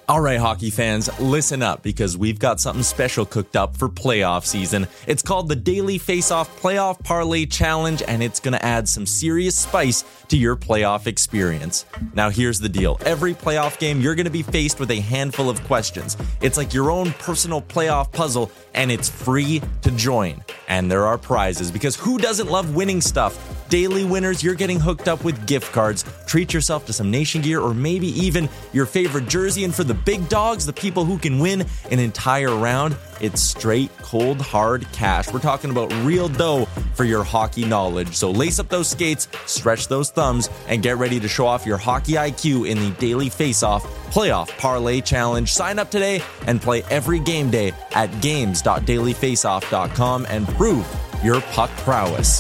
All right, hockey fans, listen up because we've got something special cooked up for playoff season. It's called the Daily Face-Off Playoff Parlay Challenge, and it's going to add some serious spice to your playoff experience. Now, here's the deal. Every playoff game, you're going to be faced with a handful of questions. It's like your own personal playoff puzzle, and it's free to join. And there are prizes, because who doesn't love winning stuff? Daily winners, you're getting hooked up with gift cards. Treat yourself to some Nation gear or maybe even your favorite jersey. And for the big dogs, the people who can win an entire round, it's straight, cold, hard cash. We're talking about real dough for your hockey knowledge. So lace up those skates, stretch those thumbs, and get ready to show off your hockey IQ in the Daily Face-Off Playoff Parlay Challenge. Sign up today and play every game day at games.dailyfaceoff.com and prove your puck prowess.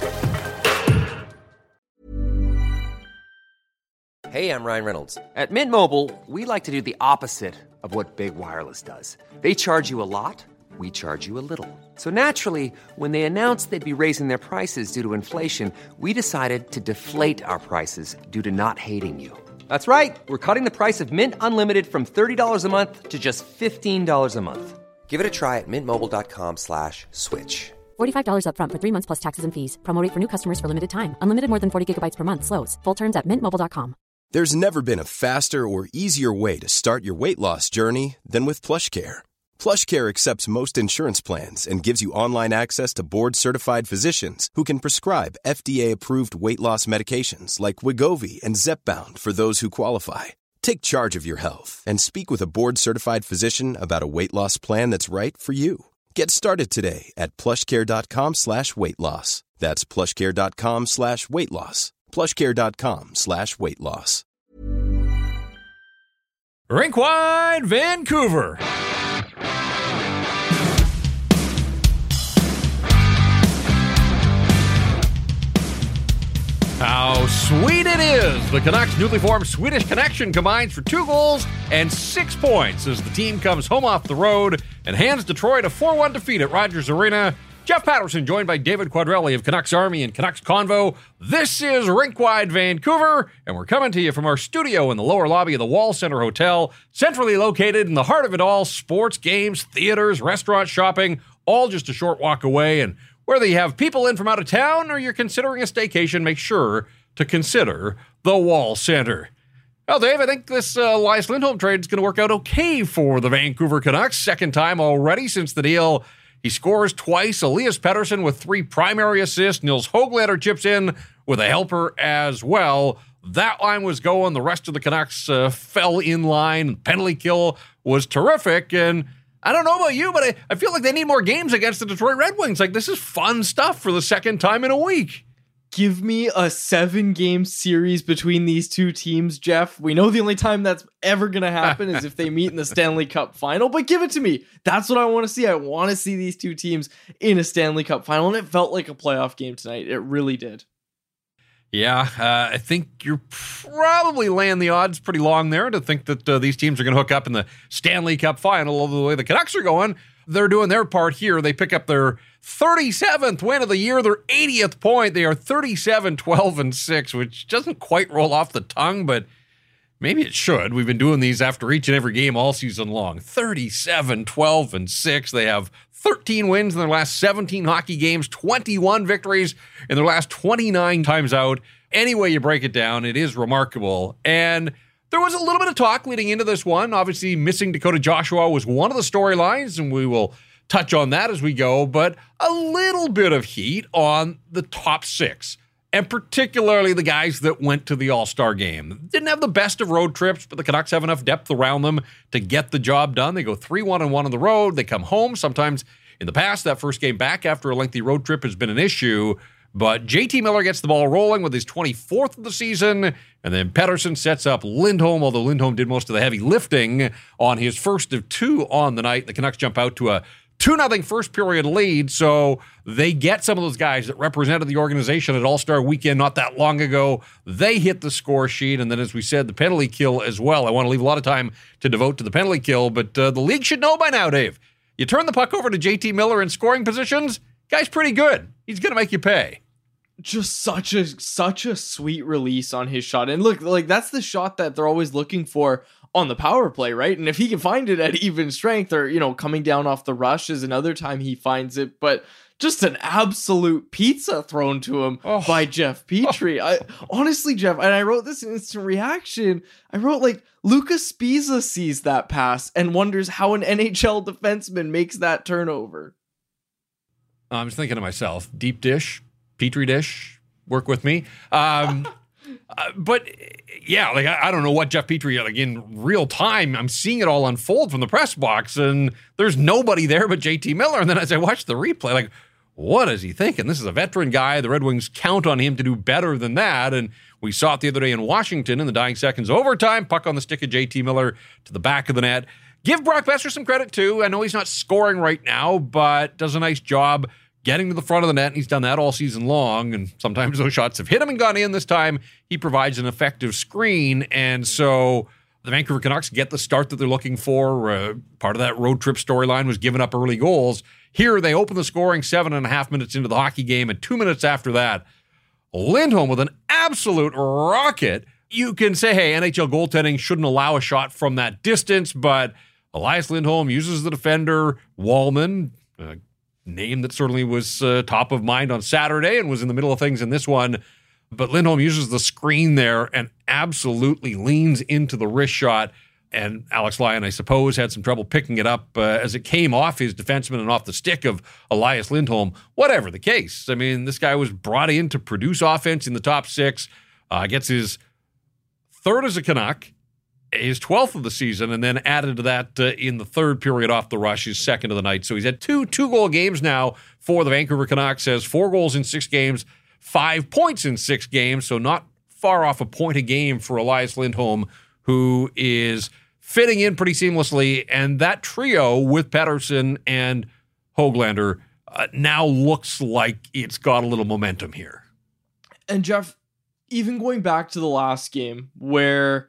Hey, I'm Ryan Reynolds. At Mint Mobile, we like to do the opposite of what Big Wireless does. They charge you a lot, we charge you a little. So naturally, when they announced they'd be raising their prices due to inflation, we decided to deflate our prices due to not hating you. That's right. We're cutting the price of Mint Unlimited from $30 a month to just $15 a month. Give it a try at mintmobile.com/switch. $45 up front for 3 months plus taxes and fees. Promo rate for new customers for limited time. Unlimited more than 40 gigabytes per month. Slows full terms at mintmobile.com. There's never been a faster or easier way to start your weight loss journey than with PlushCare. PlushCare accepts most insurance plans and gives you online access to board-certified physicians who can prescribe FDA-approved weight loss medications like Wegovy and Zepbound for those who qualify. Take charge of your health and speak with a board-certified physician about a weight loss plan that's right for you. Get started today at plushcare.com/weight loss. That's plushcare.com/weight loss. plushcare.com/weight loss. Rinkwide Vancouver. How sweet it is! The Canucks' newly formed Swedish Connection combines for 2 goals and 6 points as the team comes home off the road and hands Detroit a 4-1 defeat at Rogers Arena. Jeff Patterson joined by David Quadrelli of Canucks Army and Canucks Convo. This is Rinkwide Vancouver, and we're coming to you from our studio in the lower lobby of the Wall Center Hotel, centrally located in the heart of it all, sports, games, theaters, restaurants, shopping, all just a short walk away. And whether you have people in from out of town or you're considering a staycation, make sure to consider the Wall Center. Well, Dave, I think this Elias Lindholm trade is going to work out okay for the Vancouver Canucks. Second time already since the deal. He scores twice. Elias Pettersson with 3 primary assists. Nils Höglander chips in with a helper as well. That line was going. The rest of the Canucks fell in line. Penalty kill was terrific. And I don't know about you, but I feel like they need more games against the Detroit Red Wings. Like, this is fun stuff for the second time in a week. Give me a 7-game series between these two teams, Jeff. We know the only time that's ever going to happen is if they meet in the Stanley Cup final, but give it to me. That's what I want to see. I want to see these two teams in a Stanley Cup final, and it felt like a playoff game tonight. It really did. Yeah, I think you're probably laying the odds pretty long there to think that these teams are going to hook up in the Stanley Cup final. Although the way the Canucks are going, they're doing their part here. They pick up their 37th win of the year, their 80th point. They are 37-12-6, which doesn't quite roll off the tongue, but maybe it should. We've been doing these after each and every game all season long. 37-12-6. They have 13 wins in their last 17 hockey games, 21 victories in their last 29 times out. Any way you break it down, it is remarkable. And there was a little bit of talk leading into this one. Obviously, missing Dakota Joshua was one of the storylines, and we will touch on that as we go, but a little bit of heat on the top 6, and particularly the guys that went to the All-Star game. Didn't have the best of road trips, but the Canucks have enough depth around them to get the job done. They go 3-1-1 on the road. They come home. Sometimes in the past, that first game back after a lengthy road trip has been an issue, but JT Miller gets the ball rolling with his 24th of the season, and then Pettersson sets up Lindholm, although Lindholm did most of the heavy lifting on his first of 2 on the night. The Canucks jump out to a 2-0 first period lead, so they get some of those guys that represented the organization at All-Star Weekend not that long ago. They hit the score sheet, and then, as we said, the penalty kill as well. I want to leave a lot of time to devote to the penalty kill, but the league should know by now, Dave. You turn the puck over to JT Miller in scoring positions, guy's pretty good. He's going to make you pay. Just such a sweet release on his shot. And look, like, that's the shot that they're always looking for on the power play, right? And if he can find it at even strength or, coming down off the rush is another time he finds it. But just an absolute pizza thrown to him by Jeff Petrie. Honestly, Jeff, and I wrote this in Instant Reaction, I wrote Lucas Sbisa sees that pass and wonders how an NHL defenseman makes that turnover. I'm just thinking to myself, deep dish, Petri dish, work with me. But yeah, I don't know what Jeff Petrie, in real time, I'm seeing it all unfold from the press box, and there's nobody there but JT Miller. And then as I watch the replay, what is he thinking? This is a veteran guy. The Red Wings count on him to do better than that. And we saw it the other day in Washington in the dying seconds of overtime. Puck on the stick of JT Miller to the back of the net. Give Brock Boeser some credit, too. I know he's not scoring right now, but does a nice job getting to the front of the net, and he's done that all season long, and sometimes those shots have hit him and gone in. This time, he provides an effective screen, and so the Vancouver Canucks get the start that they're looking for. Part of that road trip storyline was giving up early goals. Here, they open the scoring 7.5 minutes into the hockey game, and 2 minutes after that, Lindholm with an absolute rocket. You can say, hey, NHL goaltending shouldn't allow a shot from that distance, but Elias Lindholm uses the defender, Wallman, name that certainly was top of mind on Saturday and was in the middle of things in this one. But Lindholm uses the screen there and absolutely leans into the wrist shot. And Alex Lyon, I suppose, had some trouble picking it up as it came off his defenseman and off the stick of Elias Lindholm. Whatever the case. I mean, this guy was brought in to produce offense in the top six, gets his third as a Canuck, his 12th of the season, and then added to that in the third period off the rush, his second of the night. So he's had two-goal games now for the Vancouver Canucks, has 4 goals in 6 games, 5 points in 6 games, so not far off a point a game for Elias Lindholm, who is fitting in pretty seamlessly. And that trio with Pettersson and Höglander now looks like it's got a little momentum here. And Jeff, even going back to the last game where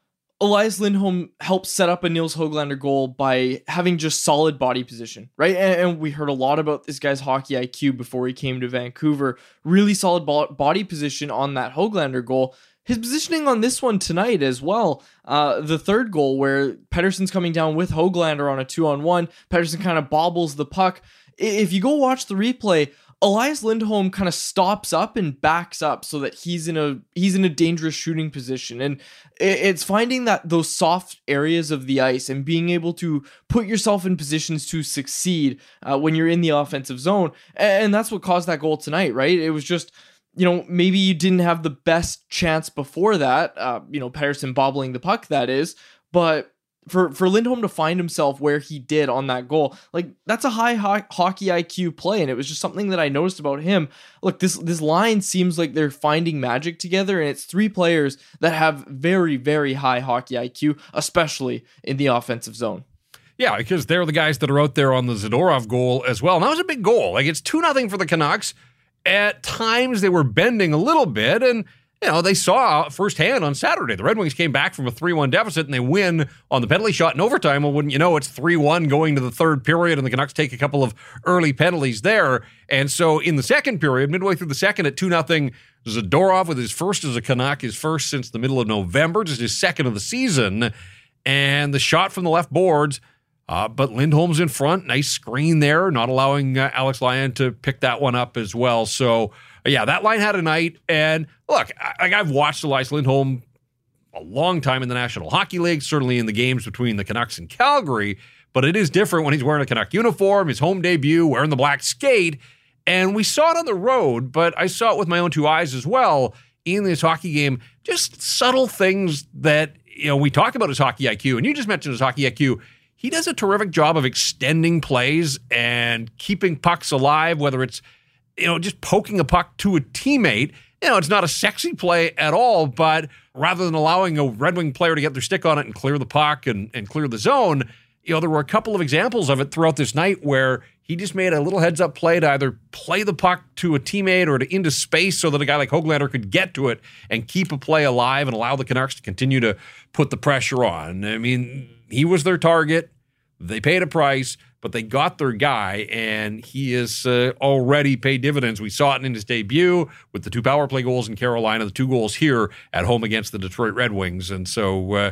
Elias Lindholm helped set up a Nils Höglander goal by having just solid body position, right? And we heard a lot about this guy's hockey IQ before he came to Vancouver. Really solid body position on that Höglander goal. His positioning on this one tonight as well, the third goal where Pettersson's coming down with Höglander on a 2-on-1. Pettersson kind of bobbles the puck. If you go watch the replay, Elias Lindholm kind of stops up and backs up so that he's in a dangerous shooting position. And it's finding those soft areas of the ice and being able to put yourself in positions to succeed when you're in the offensive zone. And that's what caused that goal tonight, right? It was just, maybe you didn't have the best chance before that, Pettersson bobbling the puck, that is, but for Lindholm to find himself where he did on that goal, that's a high hockey IQ play, and it was just something that I noticed about him. Look, this line seems like they're finding magic together, and it's 3 players that have very, very high hockey IQ, especially in the offensive zone. Yeah, because they're the guys that are out there on the Zadorov goal as well. And that was a big goal. It's 2-0 for the Canucks. At times, they were bending a little bit, and they saw firsthand on Saturday. The Red Wings came back from a 3-1 deficit, and they win on the penalty shot in overtime. Well, wouldn't you know, it's 3-1 going to the third period, and the Canucks take a couple of early penalties there. And so in the second period, midway through the second at 2-0, Zadorov with his first as a Canuck, his first since the middle of November, just his second of the season. And the shot from the left boards, but Lindholm's in front. Nice screen there, not allowing Alex Lyon to pick that one up as well. So, yeah, that line had a night. And look, I've watched Elias Lindholm a long time in the National Hockey League, certainly in the games between the Canucks and Calgary, but it is different when he's wearing a Canuck uniform, his home debut, wearing the black skate. And we saw it on the road, but I saw it with my own 2 eyes as well in this hockey game. Just subtle things that, we talk about his hockey IQ, and you just mentioned his hockey IQ. He does a terrific job of extending plays and keeping pucks alive, whether it's just poking a puck to a teammate. It's not a sexy play at all, but rather than allowing a Red Wing player to get their stick on it and clear the puck and clear the zone, there were a couple of examples of it throughout this night where he just made a little heads-up play to either play the puck to a teammate or to into space so that a guy like Höglander could get to it and keep a play alive and allow the Canucks to continue to put the pressure on. I mean, he was their target. They paid a price, but they got their guy, and he has already paid dividends. We saw it in his debut with the 2 power play goals in Carolina, the 2 goals here at home against the Detroit Red Wings. And so,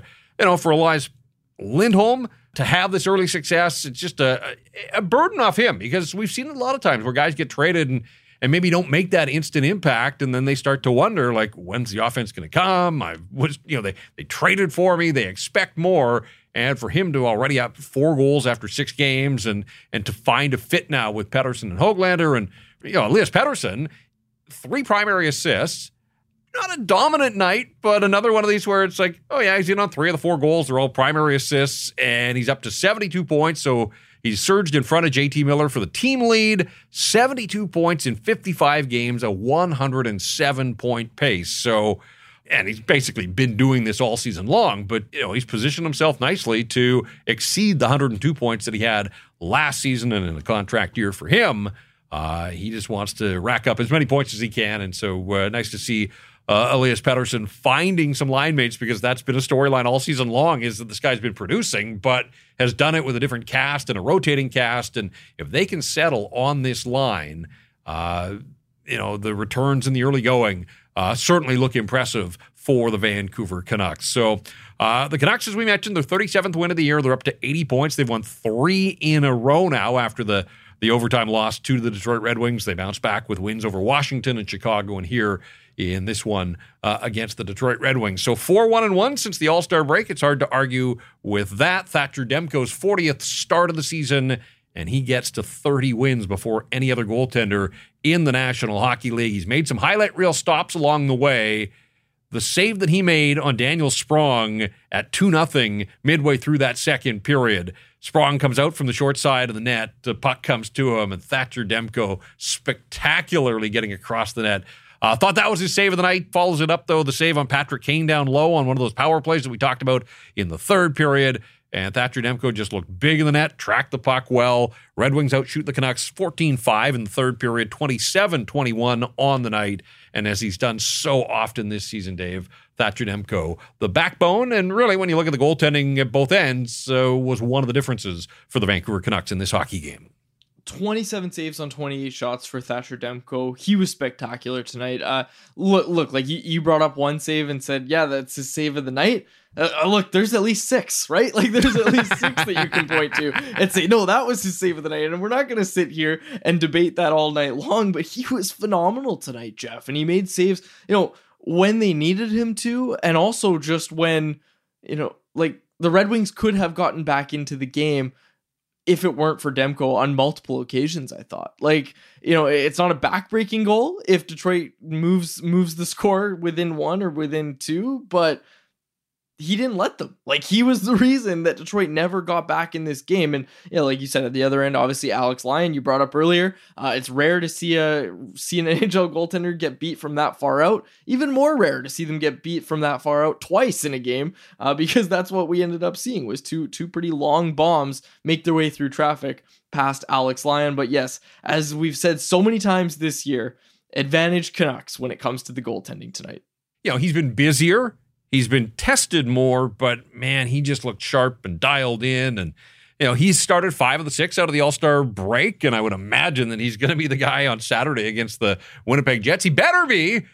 for Elias Lindholm to have this early success, it's just a burden off him, because we've seen it a lot of times where guys get traded and maybe don't make that instant impact, and then they start to wonder, like, when's the offense going to come? They traded for me, they expect more, and for him to already have 4 goals after 6 games, and to find a fit now with Pettersson and Höglander, and Elias Pettersson, 3 primary assists. Not a dominant night, but another one of these where it's like, oh yeah, he's in on 3 of the 4 goals. They're all primary assists, and he's up to 72 points. So he's surged in front of JT Miller for the team lead. 72 points in 55 games, a 107-point pace. So, and he's basically been doing this all season long, but he's positioned himself nicely to exceed the 102 points that he had last season, and in a contract year for him. He just wants to rack up as many points as he can, and so nice to see Elias Pettersson finding some line mates, because that's been a storyline all season long, is that this guy's been producing, but has done it with a different cast and a rotating cast. And if they can settle on this line, the returns in the early going certainly look impressive for the Vancouver Canucks. So the Canucks, as we mentioned, their 37th win of the year. They're up to 80 points. They've won 3 in a row now after the overtime loss to the Detroit Red Wings. They bounced back with wins over Washington and Chicago, and here in this one against the Detroit Red Wings. So 4-1-1 since the All-Star break. It's hard to argue with that. Thatcher Demko's 40th start of the season, and he gets to 30 wins before any other goaltender in the National Hockey League. He's made some highlight reel stops along the way. The save that he made on Daniel Sprong at 2-0 midway through that second period. Sprong comes out from the short side of the net. The puck comes to him, and Thatcher Demko spectacularly getting across the net. Thought that was his save of the night. Follows it up, though, the save on Patrick Kane down low on one of those power plays that we talked about in the third period. And Thatcher Demko just looked big in the net, tracked the puck well. Red Wings outshoot the Canucks 14-5 in the third period, 27-21 on the night. And as he's done so often this season, Dave, Thatcher Demko, the backbone, and really when you look at the goaltending at both ends, was one of the differences for the Vancouver Canucks in this hockey game. 27 saves on 28 shots for Thatcher Demko. He was spectacular tonight. Look, like you brought up one save and said, yeah, that's his save of the night. Look, there's at least 6, right? Like there's at least 6 that you can point to and say, no, that was his save of the night. And we're not going to sit here and debate that all night long, but he was phenomenal tonight, Jeff. And he made saves, when they needed him to, and also just when, like the Red Wings could have gotten back into the game if it weren't for Demko on multiple occasions. I thought, it's not a backbreaking goal if Detroit moves the score within 1 or within 2, but he didn't let them. Like, he was the reason that Detroit never got back in this game. And like you said, at the other end, obviously Alex Lyon, you brought up earlier, it's rare to see an NHL goaltender get beat from that far out. Even more rare to see them get beat from that far out twice in a game, because that's what we ended up seeing was two pretty long bombs make their way through traffic past Alex Lyon. But yes, as we've said so many times this year, advantage Canucks when it comes to the goaltending tonight. He's been busier. He's been tested more, but man, he just looked sharp and dialed in. And, he's started 5 of the 6 out of the All-Star break. And I would imagine that he's going to be the guy on Saturday against the Winnipeg Jets. He better be.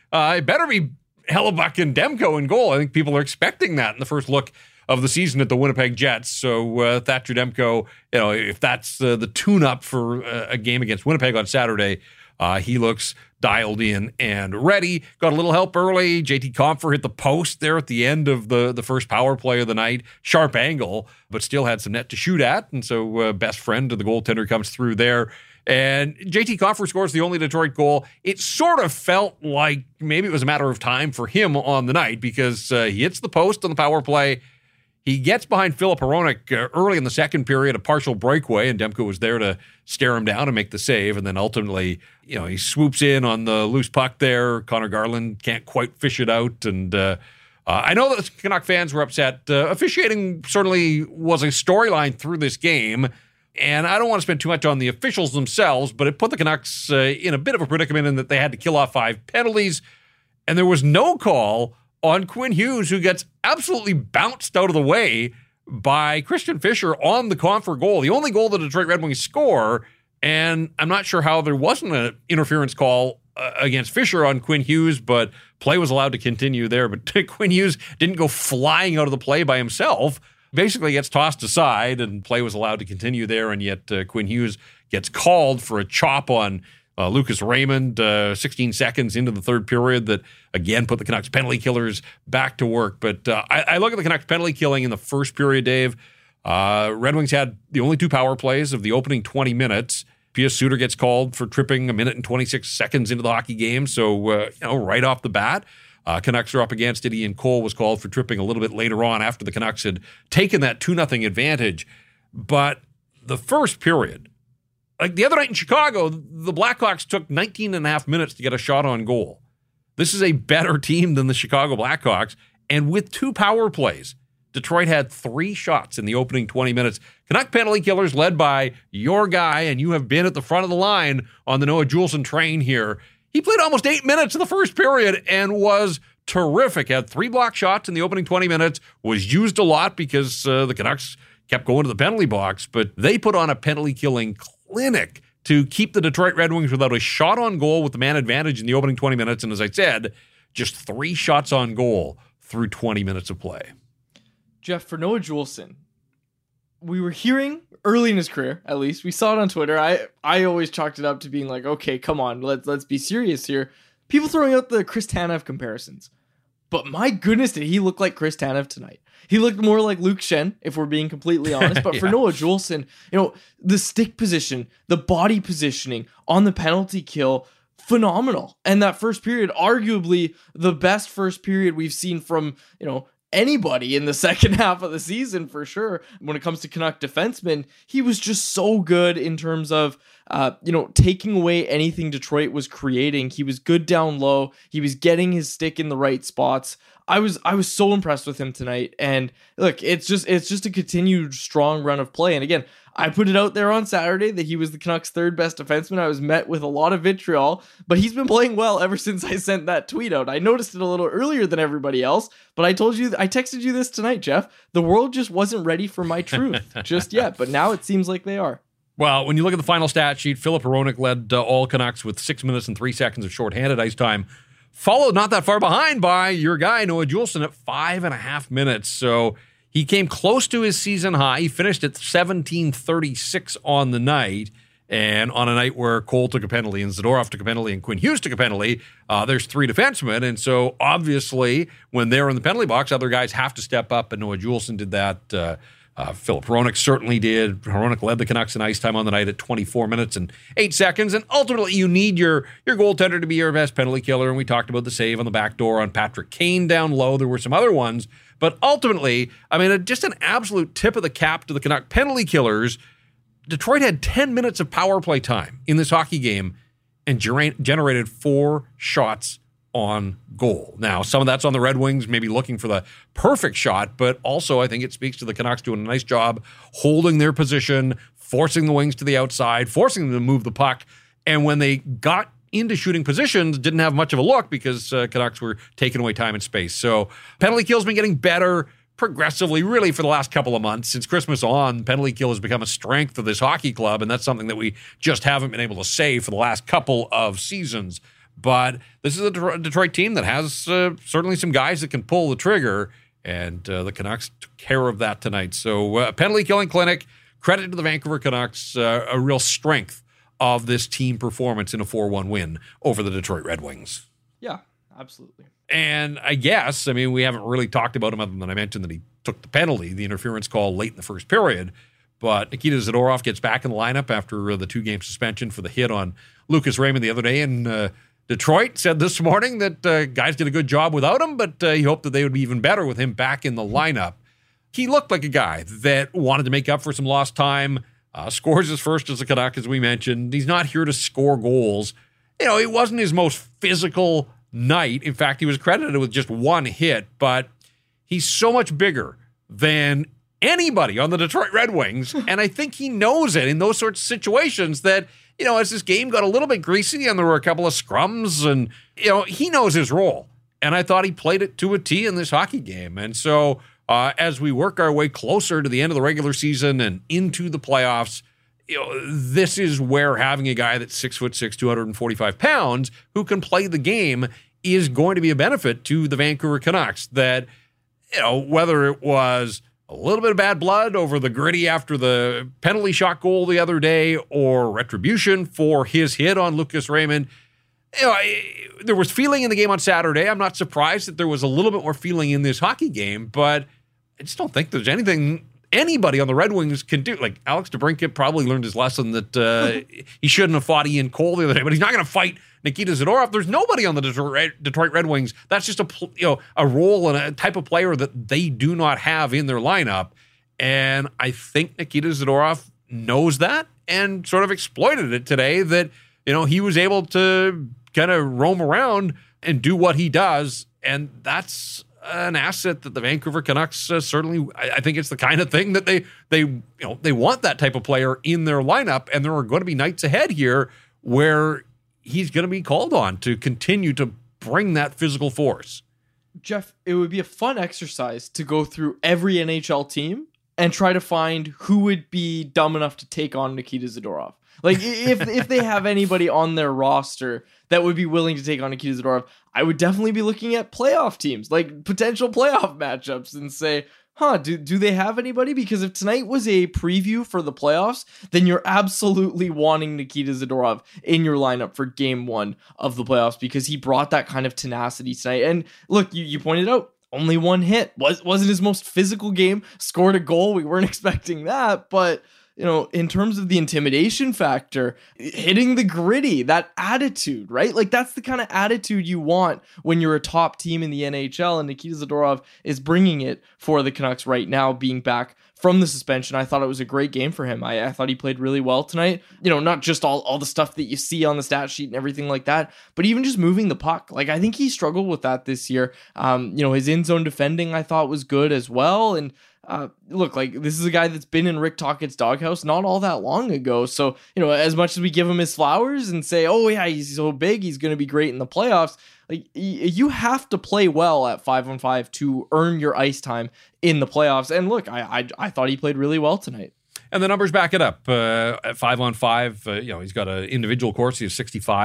Hellebuck and Demko in goal. I think people are expecting that in the first look of the season at the Winnipeg Jets. So Thatcher Demko, if that's the tune-up for a game against Winnipeg on Saturday, he looks dialed in and ready. Got a little help early. JT Compher hit the post there at the end of the first power play of the night. Sharp angle, but still had some net to shoot at. And so best friend of the goaltender comes through there. And JT Compher scores the only Detroit goal. It sort of felt like maybe it was a matter of time for him on the night, because he hits the post on the power play. He gets behind Filip Hronek early in the second period, a partial breakaway, and Demko was there to stare him down and make the save. And then ultimately, he swoops in on the loose puck there. Connor Garland can't quite fish it out. And I know that the Canuck fans were upset. Officiating certainly was a storyline through this game. And I don't want to spend too much on the officials themselves, but it put the Canucks in a bit of a predicament in that they had to kill off 5 penalties. And there was no call on Quinn Hughes, who gets absolutely bounced out of the way by Christian Fischer on the Compher goal, the only goal the Detroit Red Wings score. And I'm not sure how there wasn't an interference call against Fischer on Quinn Hughes, but Play was allowed to continue there, but Quinn Hughes didn't go flying out of the play by himself. Basically gets tossed aside, and play was allowed to continue there, and yet Quinn Hughes gets called for a chop on Lucas Raymond 16 seconds into the third period that, again, put the Canucks penalty killers back to work. But I look at the Canucks penalty killing in the first period, Dave. Red Wings had the only 2 power plays of the opening 20 minutes. Pius Suter gets called for tripping a minute and 26 seconds into the hockey game. So, right off the bat, Canucks are up against it. Ian Cole was called for tripping a little bit later on after the Canucks had taken that 2-0 advantage. But the first period, like the other night in Chicago, the Blackhawks took 19 and a half minutes to get a shot on goal. This is a better team than the Chicago Blackhawks. And with 2 power plays, Detroit had 3 shots in the opening 20 minutes. Canuck penalty killers led by your guy, and you have been at the front of the line on the Noah Juulsen train here. He played almost 8 minutes in the first period and was terrific. Had 3 block shots in the opening 20 minutes, was used a lot because the Canucks kept going to the penalty box, but they put on a penalty killing clinic to keep the Detroit Red Wings without a shot on goal with the man advantage in the opening 20 minutes. And as I said, just 3 shots on goal through 20 minutes of play. Jeff, for Noah Juulsen, we were hearing early in his career, at least, we saw it on Twitter. I always chalked it up to being like, okay, come on, let's be serious here. People throwing out the Chris Tanev comparisons. But my goodness, did he look like Chris Tanev tonight? He looked more like Luke Schenn, if we're being completely honest. But for Noah Juulsen, the stick position, the body positioning on the penalty kill, phenomenal. And that first period, arguably the best first period we've seen from, anybody in the second half of the season for sure. When it comes to Canuck defensemen, he was just so good in terms of, taking away anything Detroit was creating. He was good down low. He was getting his stick in the right spots. I was so impressed with him tonight. And look, it's just a continued strong run of play. And again, I put it out there on Saturday that he was the Canucks' 3rd best defenseman. I was met with a lot of vitriol, but he's been playing well ever since I sent that tweet out. I noticed it a little earlier than everybody else, but I texted you this tonight, Jeff. The world just wasn't ready for my truth just yet, but now it seems like they are. Well, when you look at the final stat sheet, Filip Hronek led all Canucks with 6 minutes and 3 seconds of shorthanded ice time, followed not that far behind by your guy, Noah Juulsen, at 5.5 minutes. So he came close to his season high. He finished at 17:36 on the night. And on a night where Cole took a penalty and Zadorov took a penalty and Quinn Hughes took a penalty, there's 3 defensemen. And so obviously when they're in the penalty box, other guys have to step up. And Noah Juulsen did that. Filip Hronek certainly did. Hronek led the Canucks in ice time on the night at 24 minutes and 8 seconds. And ultimately, you need your goaltender to be your best penalty killer. And we talked about the save on the back door on Patrick Kane down low. There were some other ones. But ultimately, just an absolute tip of the cap to the Canuck penalty killers. Detroit had 10 minutes of power play time in this hockey game and generated 4 shots on goal. Now, some of that's on the Red Wings, maybe looking for the perfect shot, but also I think it speaks to the Canucks doing a nice job holding their position, forcing the Wings to the outside, forcing them to move the puck. And when they got into shooting positions, didn't have much of a look because Canucks were taking away time and space. So penalty kill's been getting better progressively, really, for the last couple of months. Since Christmas on, penalty kill has become a strength of this hockey club, and that's something that we just haven't been able to say for the last couple of seasons. But this is a Detroit team that has certainly some guys that can pull the trigger, and the Canucks took care of that tonight. So penalty killing clinic, credit to the Vancouver Canucks, a real strength of this team performance in a 4-1 win over the Detroit Red Wings. Yeah, absolutely. And I guess, we haven't really talked about him other than I mentioned that he took the penalty, the interference call late in the first period. But Nikita Zadorov gets back in the lineup after the 2-game suspension for the hit on Lucas Raymond the other day. And Detroit said this morning that guys did a good job without him, but he hoped that they would be even better with him back in the lineup. He looked like a guy that wanted to make up for some lost time, scores his first as a Canuck, as we mentioned. He's not here to score goals. It wasn't his most physical night. In fact, he was credited with just 1 hit, but he's so much bigger than anybody on the Detroit Red Wings, and I think he knows it in those sorts of situations that, as this game got a little bit greasy and there were a couple of scrums and, he knows his role. And I thought he played it to a T in this hockey game. And so as we work our way closer to the end of the regular season and into the playoffs, this is where having a guy that's 6'6", 245 pounds, who can play the game is going to be a benefit to the Vancouver Canucks. That, whether it was a little bit of bad blood over the Gritty after the penalty shot goal the other day, or retribution for his hit on Lucas Raymond, there was feeling in the game on Saturday. I'm not surprised that there was a little bit more feeling in this hockey game, but I just don't think there's anything anybody on the Red Wings can do. Like, Alex DeBrincat probably learned his lesson that he shouldn't have fought Ian Cole the other day, but he's not going to fight Nikita Zadorov. There's nobody on the Detroit Red Wings. That's just a role and a type of player that they do not have in their lineup. And I think Nikita Zadorov knows that and sort of exploited it today, that, he was able to kind of roam around and do what he does. And that's an asset that the Vancouver Canucks certainly, I think it's the kind of thing that they want that type of player in their lineup. And there are going to be nights ahead here where he's going to be called on to continue to bring that physical force. Jeff, it would be a fun exercise to go through every NHL team and try to find who would be dumb enough to take on Nikita Zadorov. Like, if they have anybody on their roster that would be willing to take on Nikita Zadorov, I would definitely be looking at playoff teams, like potential playoff matchups, and say, do they have anybody? Because if tonight was a preview for the playoffs, then you're absolutely wanting Nikita Zadorov in your lineup for game one of the playoffs, because he brought that kind of tenacity tonight. And look, you pointed out, only one hit. Wasn't his most physical game, scored a goal. We weren't expecting that, but in terms of the intimidation factor, hitting the Gritty, that attitude, right? Like, that's the kind of attitude you want when you're a top team in the NHL, and Nikita Zadorov is bringing it for the Canucks right now, being back from the suspension. I thought it was a great game for him. I thought he played really well tonight. Not just all the stuff that you see on the stat sheet and everything like that, but even just moving the puck. Like, I think he struggled with that this year. His in-zone defending, I thought, was good as well. And look, like, this is a guy that's been in Rick Tocchet's doghouse not all that long ago. So, as much as we give him his flowers and say, oh yeah, he's so big, he's going to be great in the playoffs, like, you have to play well at 5-on-5 to earn your ice time in the playoffs. And look, I thought he played really well tonight. And the numbers back it up. At 5-on-5, he's got an individual Corsi of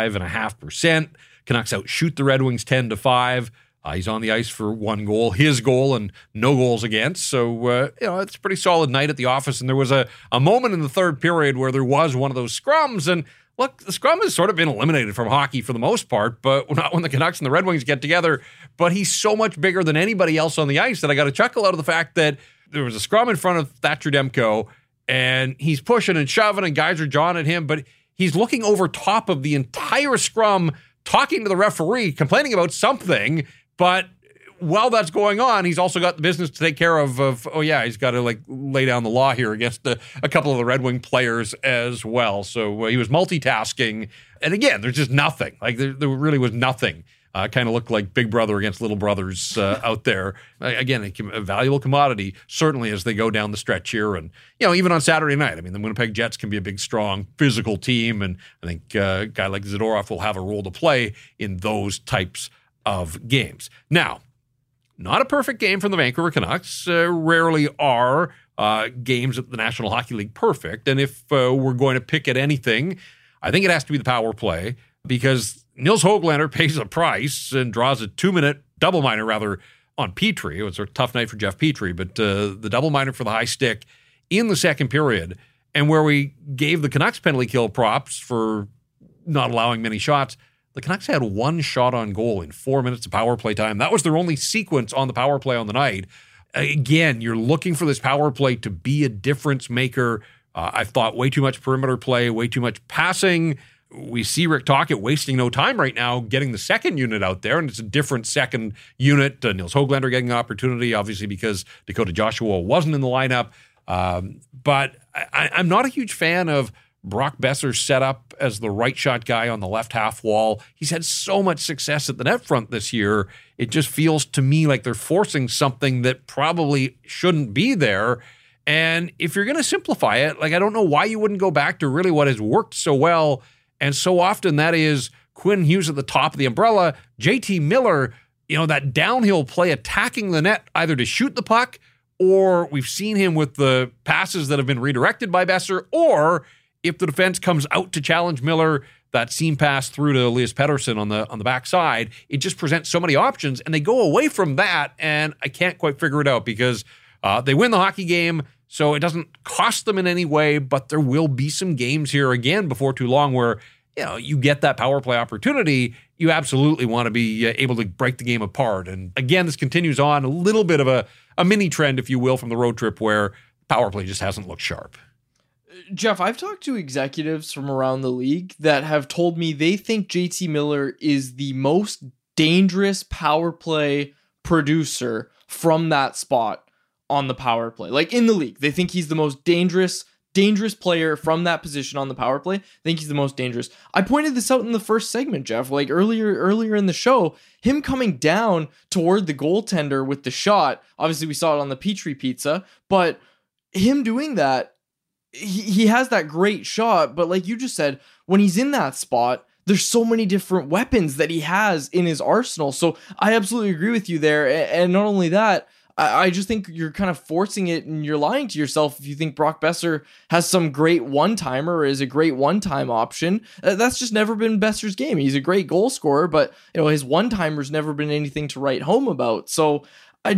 65.5%. Canucks outshoot the Red Wings 10-5. He's on the ice for one goal, his goal, and no goals against. So, it's a pretty solid night at the office. And there was a moment in the third period where there was one of those scrums. And look, the scrum has sort of been eliminated from hockey for the most part, but not when the Canucks and the Red Wings get together. But he's so much bigger than anybody else on the ice that I got a chuckle out of the fact that there was a scrum in front of Thatcher Demko, and he's pushing and shoving, and guys are jawing at him, but he's looking over top of the entire scrum, talking to the referee, complaining about something. But while that's going on, he's also got the business to take care of he's got to lay down the law here against a couple of the Red Wing players as well. So he was multitasking. And again, there's just nothing. Like, there really was nothing. Kind of looked like Big Brother against Little Brothers out there. Again, a valuable commodity, certainly as they go down the stretch here. And, even on Saturday night, I mean, the Winnipeg Jets can be a big, strong, physical team. And I think a guy like Zadorov will have a role to play in those types of games. Now, not a perfect game from the Vancouver Canucks. Rarely are games at the National Hockey League perfect. And if we're going to pick at anything, I think it has to be the power play, because Nils Höglander pays a price and draws a 2-minute double minor on Petrie. It was a tough night for Jeff Petrie, but the double minor for the high stick in the second period, and where we gave the Canucks penalty kill props for not allowing many shots, the Canucks had one shot on goal in 4 minutes of power play time. That was their only sequence on the power play on the night. Again, you're looking for this power play to be a difference maker. I thought way too much perimeter play, way too much passing. We see Rick Tocchet wasting no time right now getting the second unit out there, and it's a different second unit. Nils Höglander getting an opportunity, obviously, because Dakota Joshua wasn't in the lineup. But I'm not a huge fan of Brock Boeser set up as the right shot guy on the left half wall. He's had so much success at the net front this year. It just feels to me like they're forcing something that probably shouldn't be there. And if you're going to simplify it, I don't know why you wouldn't go back to really what has worked so well and so often, that is Quinn Hughes at the top of the umbrella, JT Miller, that downhill play attacking the net either to shoot the puck, or we've seen him with the passes that have been redirected by Boeser, or if the defense comes out to challenge Miller, that seam pass through to Elias Pettersson on the backside, it just presents so many options, and they go away from that, and I can't quite figure it out because they win the hockey game, so it doesn't cost them in any way, but there will be some games here again before too long where you get that power play opportunity. You absolutely want to be able to break the game apart. And again, this continues on a little bit of a mini trend, if you will, from the road trip where power play just hasn't looked sharp. Jeff, I've talked to executives from around the league that have told me they think JT Miller is the most dangerous power play producer from that spot on the power play. Like in the league, they think he's the most dangerous player from that position on the power play. I think he's the most dangerous. I pointed this out in the first segment, Jeff, like earlier in the show, him coming down toward the goaltender with the shot. Obviously we saw it on the Petrie Pizza, but him doing that, he has that great shot, but like you just said, when he's in that spot, there's so many different weapons that he has in his arsenal. So I absolutely agree with you there. And not only that, I just think you're kind of forcing it and you're lying to yourself if you think Brock Boeser has some great one-timer or is a great one-time option. That's just never been Boeser's game. He's a great goal scorer, but his one-timer's never been anything to write home about. So I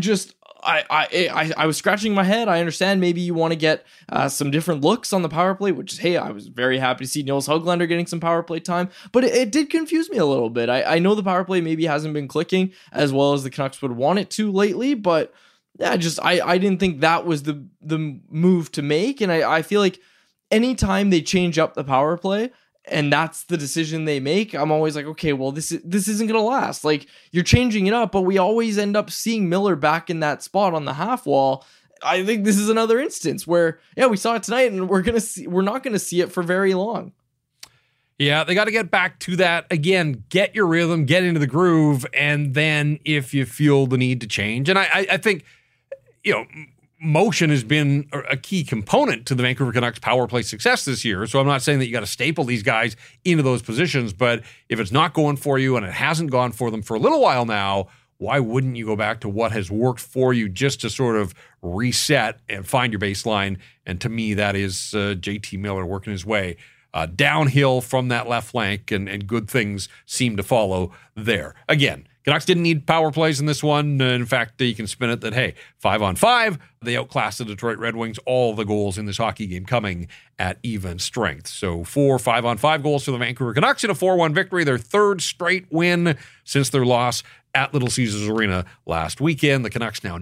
was scratching my head. I understand maybe you want to get some different looks on the power play, which is, hey, I was very happy to see Nils Höglander getting some power play time, but it did confuse me a little bit. I know the power play maybe hasn't been clicking as well as the Canucks would want it to lately, but yeah, I didn't think that was the move to make. And I feel like anytime they change up the power play, and that's the decision they make, I'm always like, okay, well, this isn't going to last. Like, you're changing it up, but we always end up seeing Miller back in that spot on the half wall. I think this is another instance where, yeah, we saw it tonight, and we're not going to see it for very long. Yeah, they got to get back to that. Again, get your rhythm, get into the groove, and then if you feel the need to change. And I think, motion has been a key component to the Vancouver Canucks power play success this year. So I'm not saying that you got to staple these guys into those positions, but if it's not going for you and it hasn't gone for them for a little while now, why wouldn't you go back to what has worked for you just to sort of reset and find your baseline? And to me, that is JT Miller working his way downhill from that left flank, and good things seem to follow there. Again, Canucks didn't need power plays in this one. In fact, you can spin it that, hey, 5-on-5, they outclassed the Detroit Red Wings. All the goals in this hockey game coming at even strength. So 4 5-on-5 goals for the Vancouver Canucks in a 4-1 victory, their third straight win since their loss at Little Caesars Arena last weekend. The Canucks now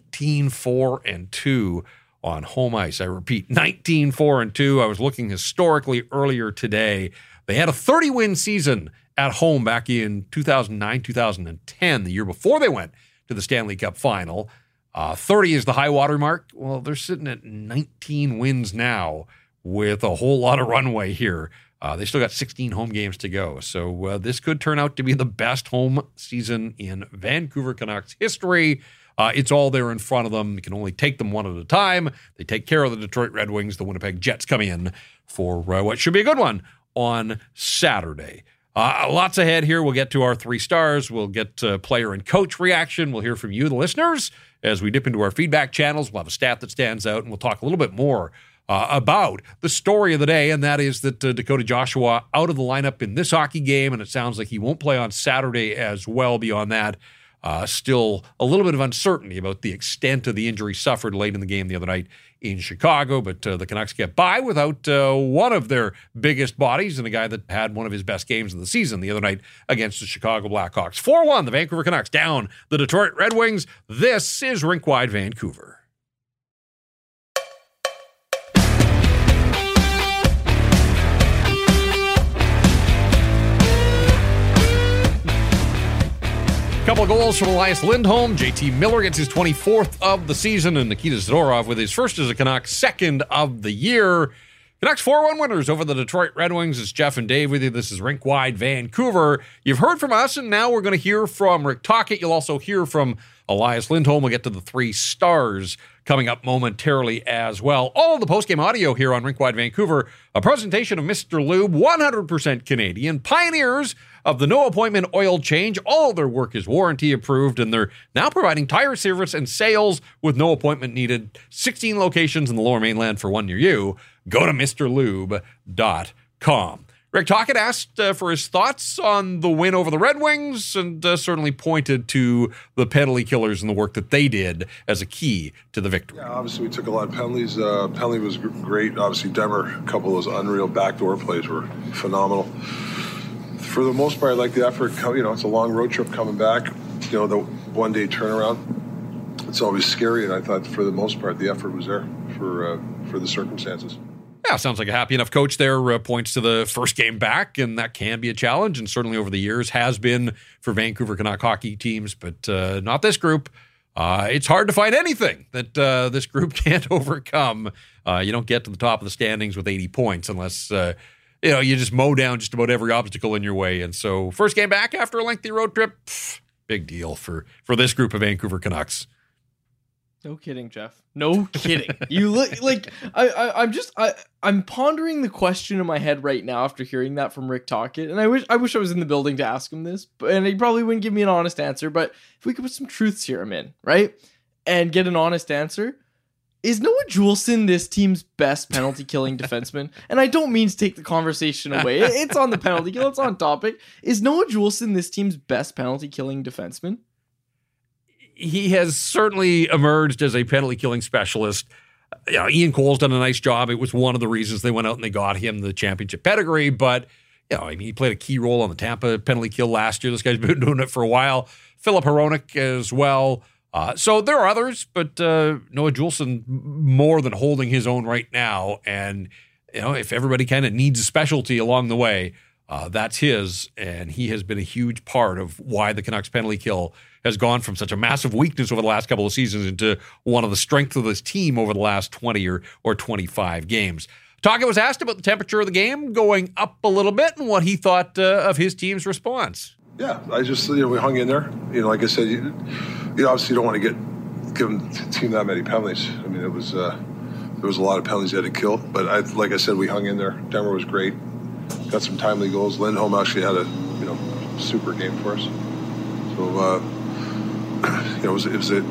19-4-2 on home ice. I repeat, 19-4-2. I was looking historically earlier today. They had a 30-win season at home back in 2009, 2010, the year before they went to the Stanley Cup final. 30 is the high water mark. Well, they're sitting at 19 wins now with a whole lot of runway here. They still got 16 home games to go. So this could turn out to be the best home season in Vancouver Canucks history. It's all there in front of them. You can only take them one at a time. They take care of the Detroit Red Wings. The Winnipeg Jets come in for what should be a good one on Saturday. Lots ahead here. We'll get to our 3 stars. We'll get player and coach reaction. We'll hear from you, the listeners, as we dip into our feedback channels. We'll have a stat that stands out, and we'll talk a little bit more about the story of the day, and that is that Dakota Joshua out of the lineup in this hockey game, and it sounds like he won't play on Saturday as well. Beyond that, still a little bit of uncertainty about the extent of the injury suffered late in the game the other night in Chicago, but the Canucks get by without one of their biggest bodies and a guy that had one of his best games of the season the other night against the Chicago Blackhawks. 4-1, the Vancouver Canucks down the Detroit Red Wings. This is Rink-Wide Vancouver. Couple of goals from Elias Lindholm. JT Miller gets his 24th of the season, and Nikita Zadorov with his first as a Canuck, second of the year. Canucks 4-1 winners over the Detroit Red Wings. It's Jeff and Dave with you. This is Rink-Wide Vancouver. You've heard from us, and now we're going to hear from Rick Tocchet. You'll also hear from Elias Lindholm. We'll get to the 3 stars coming up momentarily as well. All of the postgame audio here on Rink-Wide Vancouver, a presentation of Mr. Lube, 100% Canadian, pioneers of the no-appointment oil change. All of their work is warranty approved, and they're now providing tire service and sales with no appointment needed. 16 locations in the Lower Mainland for one near you. Go to MrLube.com. Rick Tocchet asked for his thoughts on the win over the Red Wings and certainly pointed to the penalty killers and the work that they did as a key to the victory. Yeah, obviously we took a lot of penalties. Penalty was great. Obviously Demmer, a couple of those unreal backdoor plays were phenomenal. For the most part, I like the effort. It's a long road trip coming back. The one-day turnaround. It's always scary, and I thought for the most part the effort was there for the circumstances. Yeah, sounds like a happy enough coach there. Points to the first game back, and that can be a challenge, and certainly over the years has been for Vancouver Canuck hockey teams, but not this group. It's hard to find anything that this group can't overcome. You don't get to the top of the standings with 80 points unless you just mow down just about every obstacle in your way. And so first game back after a lengthy road trip, big deal for this group of Vancouver Canucks. No kidding, Jeff. No kidding. You look like I'm pondering the question in my head right now after hearing that from Rick Tocchet, and I wish I was in the building to ask him this, and he probably wouldn't give me an honest answer. But if we could put some truth serum in, right, and get an honest answer, is Noah Juulsen this team's best penalty killing defenseman? And I don't mean to take the conversation away. It's on the penalty kill. It's on topic. Is Noah Juulsen this team's best penalty killing defenseman? He has certainly emerged as a penalty killing specialist. Ian Cole's done a nice job. It was one of the reasons they went out and they got him the championship pedigree. But he played a key role on the Tampa penalty kill last year. This guy's been doing it for a while. Filip Hronek as well. So there are others, but Noah Juulsen more than holding his own right now. And if everybody kind of needs a specialty along the way, that's his, and he has been a huge part of why the Canucks penalty kill has gone from such a massive weakness over the last couple of seasons into one of the strengths of this team over the last 20 or 25 games. Tocchet was asked about the temperature of the game going up a little bit and what he thought of his team's response. Yeah, I just, we hung in there. Like I said, you obviously don't want to give the team that many penalties. I mean, there was a lot of penalties they had to kill, but like I said, we hung in there. Denver was great. Got some timely goals. Lindholm actually had a super game for us. So it was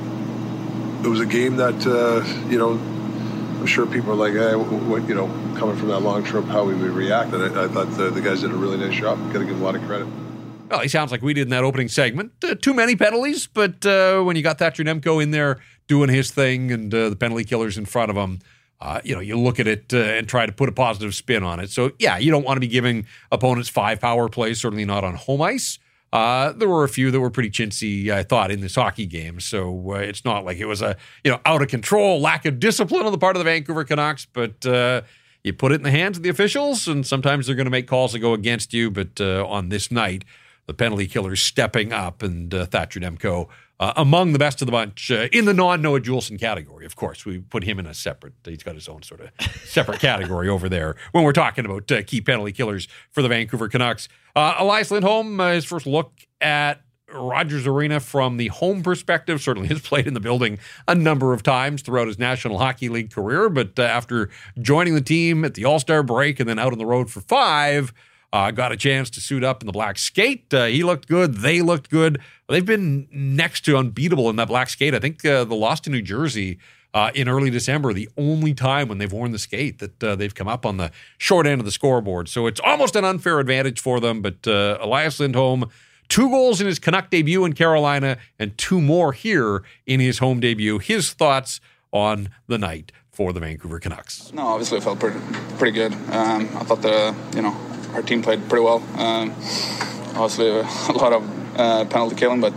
a game that I'm sure people are like, hey, what, coming from that long trip, how we would react. And I thought the guys did a really nice job. Got to give them a lot of credit. Well, he sounds like we did in that opening segment. Too many penalties, but when you got Thatcher Demko in there doing his thing and the penalty killers in front of him, you look at it and try to put a positive spin on it. So, yeah, you don't want to be giving opponents 5 power plays, certainly not on home ice. There were a few that were pretty chintzy, I thought, in this hockey game. So it's not like it was a out of control, lack of discipline on the part of the Vancouver Canucks. But you put it in the hands of the officials, and sometimes they're going to make calls that go against you. But on this night, the penalty killers stepping up, and Thatcher Demko among the best of the bunch in the non-Noah Juulsen category. Of course, we put him in a separate, he's got his own sort of separate category over there when we're talking about key penalty killers for the Vancouver Canucks. Elias Lindholm, his first look at Rogers Arena from the home perspective, certainly has played in the building a number of times throughout his National Hockey League career, but after joining the team at the All-Star break and then out on the road for 5, got a chance to suit up in the black skate. He looked good. They looked good. They've been next to unbeatable in that black skate. I think the loss to New Jersey in early December, the only time when they've worn the skate that they've come up on the short end of the scoreboard. So it's almost an unfair advantage for them. But Elias Lindholm, 2 goals in his Canuck debut in Carolina and 2 more here in his home debut. His thoughts on the night for the Vancouver Canucks. No, obviously it felt pretty good. I thought our team played pretty well. Obviously, a lot of penalty killing, but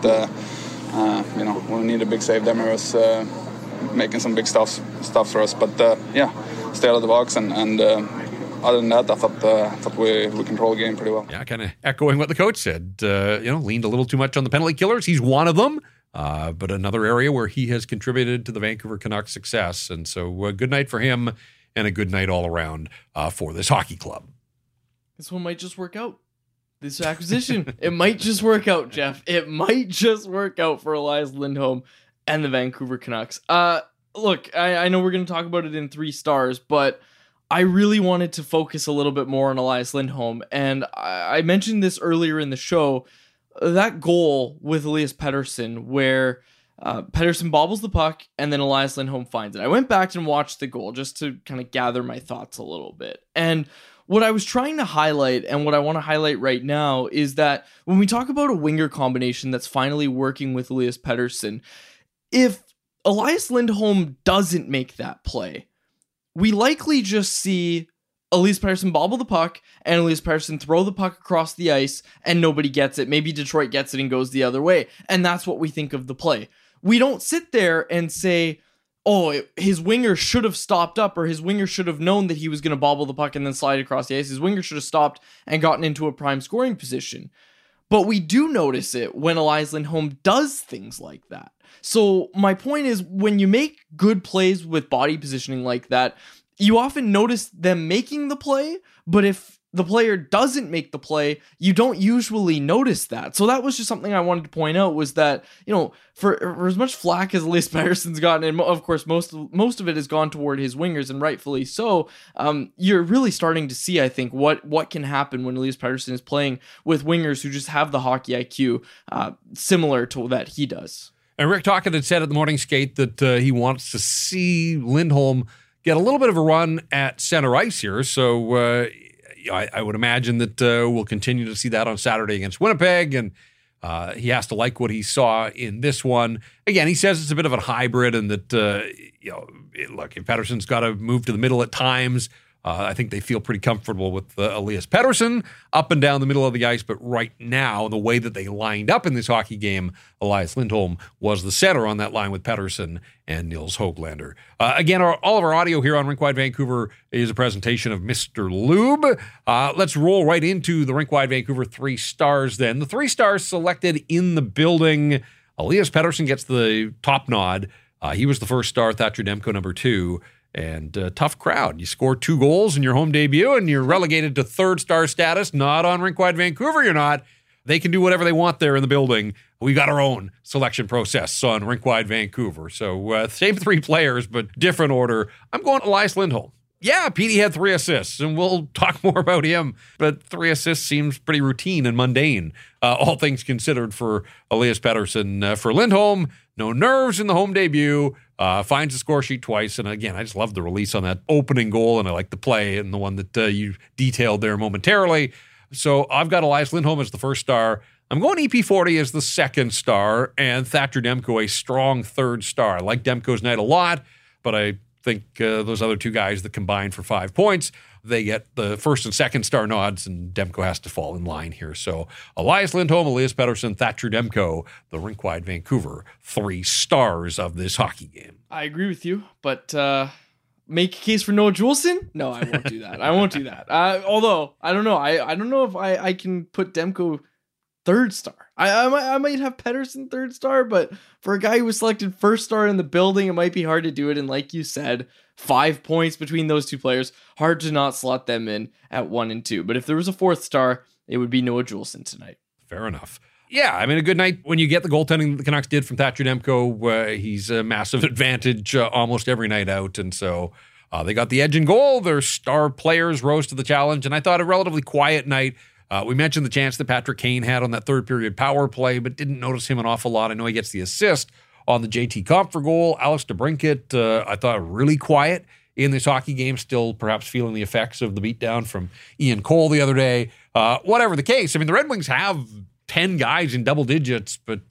when we need a big save, Demmer was making some big stuff for us. But stay out of the box, and other than that, I thought we controlled the game pretty well. Yeah, kind of echoing what the coach said. Leaned a little too much on the penalty killers. He's one of them. But another area where he has contributed to the Vancouver Canucks' success. And so a good night for him and a good night all around for this hockey club. This one might just work out. This acquisition, it might just work out, Jeff. It might just work out for Elias Lindholm and the Vancouver Canucks. Look, I know we're going to talk about it in 3 stars, but I really wanted to focus a little bit more on Elias Lindholm. And I mentioned this earlier in the show, that goal with Elias Pettersson where Pettersson bobbles the puck and then Elias Lindholm finds it. I went back and watched the goal just to kind of gather my thoughts a little bit. And what I was trying to highlight and what I want to highlight right now is that when we talk about a winger combination that's finally working with Elias Pettersson, if Elias Lindholm doesn't make that play, we likely just see Elias Pettersson bobble the puck and Elias Pettersson throw the puck across the ice and nobody gets it. Maybe Detroit gets it and goes the other way. And that's what we think of the play. We don't sit there and say, oh, his winger should have stopped up, or his winger should have known that he was going to bobble the puck and then slide across the ice. His winger should have stopped and gotten into a prime scoring position. But we do notice it when Elias Lindholm does things like that. So my point is, when you make good plays with body positioning like that, you often notice them making the play, but if the player doesn't make the play, you don't usually notice that. So that was just something I wanted to point out, was that, for as much flack as Elias Pettersson's gotten, and of course most of it has gone toward his wingers, and rightfully so, you're really starting to see, I think, what can happen when Elias Pettersson is playing with wingers who just have the hockey IQ similar to that he does. And Rick Tocchet had said at the morning skate that he wants to see Lindholm get a little bit of a run at center ice here. So I would imagine that we'll continue to see that on Saturday against Winnipeg. And he has to like what he saw in this one. Again, he says it's a bit of a hybrid, and that, look, if Pettersson's got to move to the middle at times, I think they feel pretty comfortable with Elias Pettersson up and down the middle of the ice. But right now, the way that they lined up in this hockey game, Elias Lindholm was the center on that line with Pettersson and Nils Höglander. Again, all of our audio here on Rink Wide Vancouver is a presentation of Mr. Lube. Let's roll right into the Rink Wide Vancouver 3 stars then. The 3 stars selected in the building. Elias Pettersson gets the top nod. He was the first star, Thatcher Demko number 2. And tough crowd. You score 2 goals in your home debut and you're relegated to 3rd star status. Not on Rink Wide Vancouver, you're not. They can do whatever they want there in the building. We got our own selection process on Rink Wide Vancouver. So same 3 players, but different order. I'm going Elias Lindholm. Yeah, Petey had 3 assists, and we'll talk more about him, but 3 assists seems pretty routine and mundane, all things considered, for Elias Pettersson. For Lindholm, no nerves in the home debut, finds the score sheet twice, and again, I just love the release on that opening goal, and I like the play and the one that you detailed there momentarily. So I've got Elias Lindholm as the first star. I'm going EP40 as the second star, and Thatcher Demko a strong 3rd star. I like Demko's night a lot, but I think those other 2 guys that combined for 5 points, they get the 1st and 2nd star nods, and Demko has to fall in line here. So Elias Lindholm, Elias Pettersson, Thatcher Demko, the Rink Wide Vancouver 3 stars of this hockey game. I agree with you, but make a case for Noah Juulsen? No, I won't do that. I won't do that. Although, I don't know. I don't know if I can put Demko 3rd star. I might have Pettersson 3rd star, but for a guy who was selected 1st star in the building, it might be hard to do it. And like you said, 5 points between those 2 players, hard to not slot them in at 1 and 2. But if there was a 4th star, it would be Noah Juulsen tonight. Fair enough. Yeah, I mean, a good night when you get the goaltending the Canucks did from Thatcher Demko. He's a massive advantage almost every night out. And so they got the edge in goal. Their star players rose to the challenge. And I thought a relatively quiet night. We mentioned the chance that Patrick Kane had on that 3rd period power play, but didn't notice him an awful lot. I know he gets the assist on the JT Compher goal. Alex DeBrincat, I thought really quiet in this hockey game, still perhaps feeling the effects of the beatdown from Ian Cole the other day. Whatever the case, I mean, the Red Wings have 10 guys in double digits, but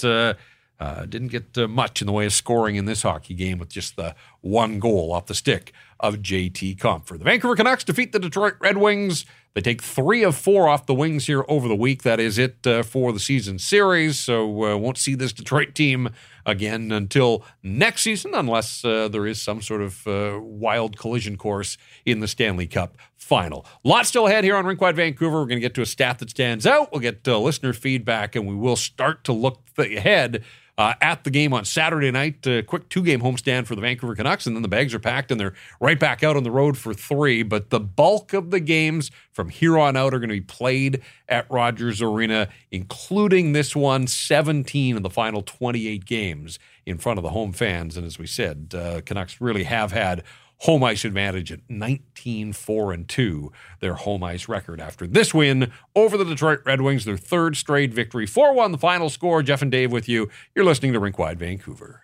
didn't get much in the way of scoring in this hockey game with just the 1 goal off the stick of JT Compher. The Vancouver Canucks defeat the Detroit Red Wings. They take 3 of 4 off the Wings here over the week. That is it for the season series. So won't see this Detroit team again until next season, unless there is some sort of wild collision course in the Stanley Cup final. Lots still ahead here on Rink Wide Vancouver. We're going to get to a stat that stands out. We'll get listener feedback, and we will start to look ahead at the game on Saturday night. Quick 2-game homestand for the Vancouver Canucks, and then the bags are packed and they're right back out on the road for 3. But the bulk of the games from here on out are going to be played at Rogers Arena, including this one, 17 of the final 28 games in front of the home fans. And as we said, Canucks really have had home ice advantage at 19-4-2, their home ice record after this win over the Detroit Red Wings, their 3rd straight victory. 4-1 the final score. Jeff and Dave with you. You're listening to Rink Wide Vancouver.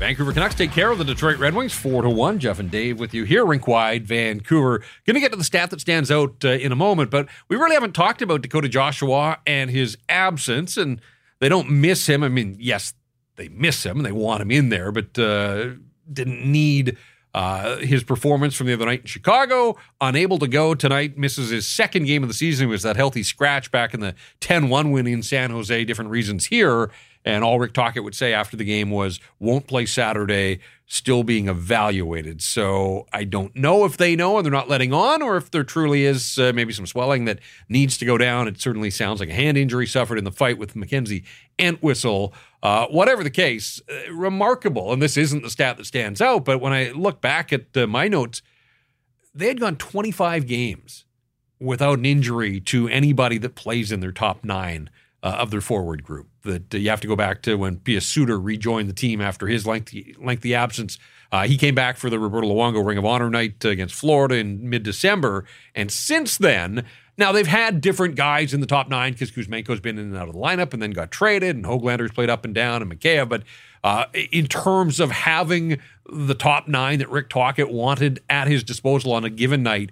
Vancouver Canucks take care of the Detroit Red Wings 4-1. Jeff and Dave with you here, rink-wide, Vancouver. Going to get to the stat that stands out in a moment, but we really haven't talked about Dakota Joshua and his absence, and they don't miss him. I mean, yes, they miss him and they want him in there, but didn't need his performance from the other night in Chicago. Unable to go tonight, misses his second game of the season. It was that healthy scratch back in the 10-1 win in San Jose. Different reasons here. And all Rick Tocchet would say after the game was, won't play Saturday, still being evaluated. So I don't know if they know and they're not letting on, or if there truly is maybe some swelling that needs to go down. It certainly sounds like a hand injury suffered in the fight with Mackenzie Entwistle. Whatever the case, remarkable. And this isn't the stat that stands out, but when I look back at my notes, they had gone 25 games without an injury to anybody that plays in their top 9 of their forward group. That you have to go back to when Pius Suter rejoined the team after his lengthy absence. He came back for the Roberto Luongo Ring of Honor night against Florida in mid-December. And since then, now they've had different guys in the top 9 because Kuzmenko's been in and out of the lineup and then got traded, and Höglander's played up and down, and Mikheyev. But in terms of having the top 9 that Rick Tocchet wanted at his disposal on a given night,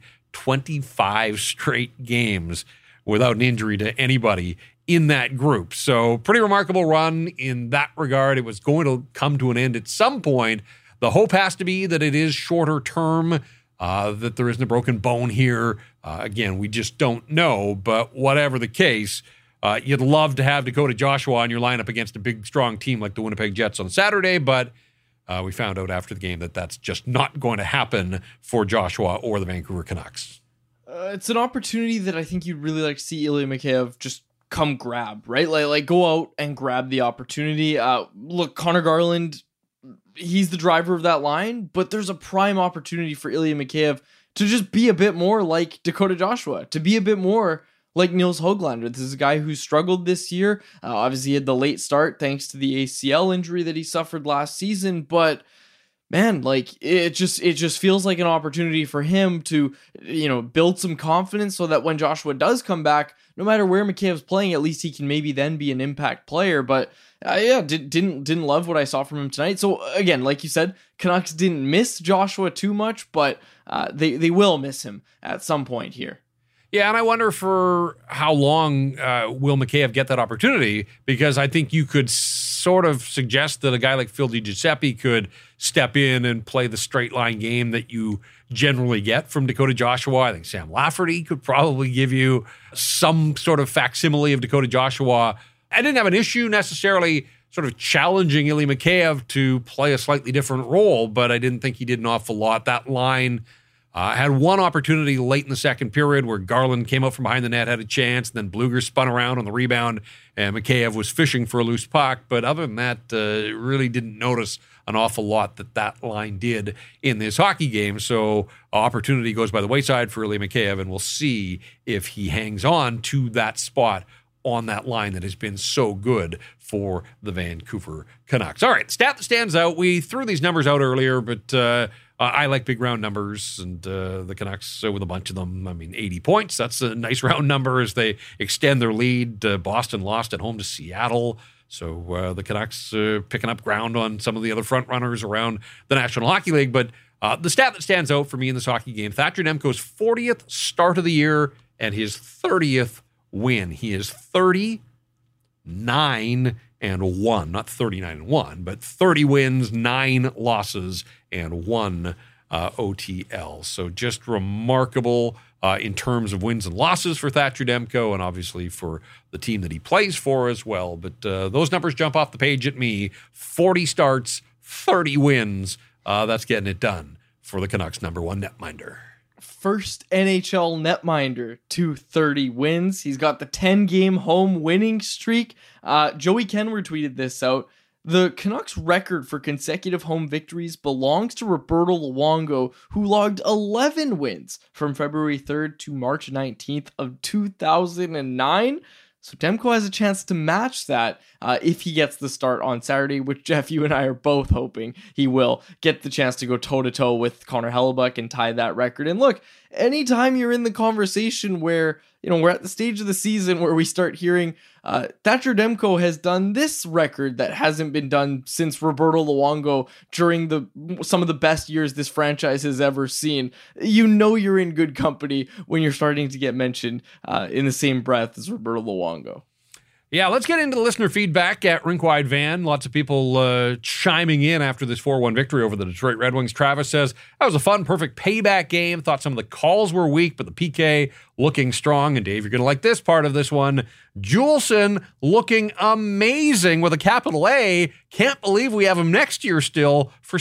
25 straight games without an injury to anybody in that group. So pretty remarkable run in that regard. It was going to come to an end at some point. The hope has to be that it is shorter term, that there isn't a broken bone here. Again, we just don't know, but whatever the case, you'd love to have Dakota Joshua on your lineup against a big, strong team like the Winnipeg Jets on Saturday, but we found out after the game that that's just not going to happen for Joshua or the Vancouver Canucks. It's an opportunity that I think you'd really like to see Ilya Mikheyev just come grab, right? Like go out and grab the opportunity. Look, Connor Garland, he's the driver of that line, but there's a prime opportunity for Ilya Mikheyev to just be a bit more like Dakota Joshua, to be a bit more like Nils Höglander. This is a guy who struggled this year. Obviously, he had the late start thanks to the ACL injury that he suffered last season, but man, like it just feels like an opportunity for him to, build some confidence so that when Joshua does come back, no matter where Mikheyev's playing, at least he can maybe then be an impact player. But didn't love what I saw from him tonight. So again, like you said, Canucks didn't miss Joshua too much, but they will miss him at some point here. Yeah, and I wonder for how long will Mikheyev get that opportunity, because I think you could sort of suggest that a guy like Phil DiGiuseppe could step in and play the straight line game that you generally get from Dakota Joshua. I think Sam Lafferty could probably give you some sort of facsimile of Dakota Joshua. I didn't have an issue necessarily sort of challenging Ilya Mikheyev to play a slightly different role, but I didn't think he did an awful lot. That line had one opportunity late in the second period where Garland came up from behind the net, had a chance, and then Bluger spun around on the rebound, and Mikheyev was fishing for a loose puck. But other than that, really didn't notice an awful lot that line did in this hockey game. So opportunity goes by the wayside for Ilya Mikheyev, and we'll see if he hangs on to that spot on that line that has been so good for the Vancouver Canucks. All right, stat that stands out. We threw these numbers out earlier, but I like big round numbers, and the Canucks with a bunch of them. I mean, 80 points. That's a nice round number as they extend their lead. Boston lost at home to Seattle. So the Canucks picking up ground on some of the other front runners around the National Hockey League. But the stat that stands out for me in this hockey game, Thatcher Demko's 40th start of the year and his 30th win. He is 39-1, not 39-1, but 30 wins, 9 losses, and 1 OTL. So just remarkable in terms of wins and losses for Thatcher Demko, and obviously for the team that he plays for as well. But those numbers jump off the page at me. 40 starts, 30 wins. That's getting it done for the Canucks' number one netminder. First NHL netminder to 30 wins. He's got the 10-game home winning streak. Joey Kenward tweeted this out. The Canucks' record for consecutive home victories belongs to Roberto Luongo, who logged 11 wins from February 3rd to March 19th of 2009. So Demko has a chance to match that if he gets the start on Saturday, which Jeff, you and I are both hoping he will get the chance to go toe-to-toe with Connor Hellebuyck and tie that record. And look, anytime you're in the conversation where, we're at the stage of the season where we start hearing Thatcher Demko has done this record that hasn't been done since Roberto Luongo during some of the best years this franchise has ever seen. You're in good company when you're starting to get mentioned in the same breath as Roberto Luongo. Yeah, let's get into the listener feedback at Rinkwide Van. Lots of people chiming in after this 4-1 victory over the Detroit Red Wings. Travis says, that was a fun, perfect payback game. Thought some of the calls were weak, but the PK looking strong. And Dave, you're going to like this part of this one. Juleson looking amazing with a capital A. Can't believe we have him next year still for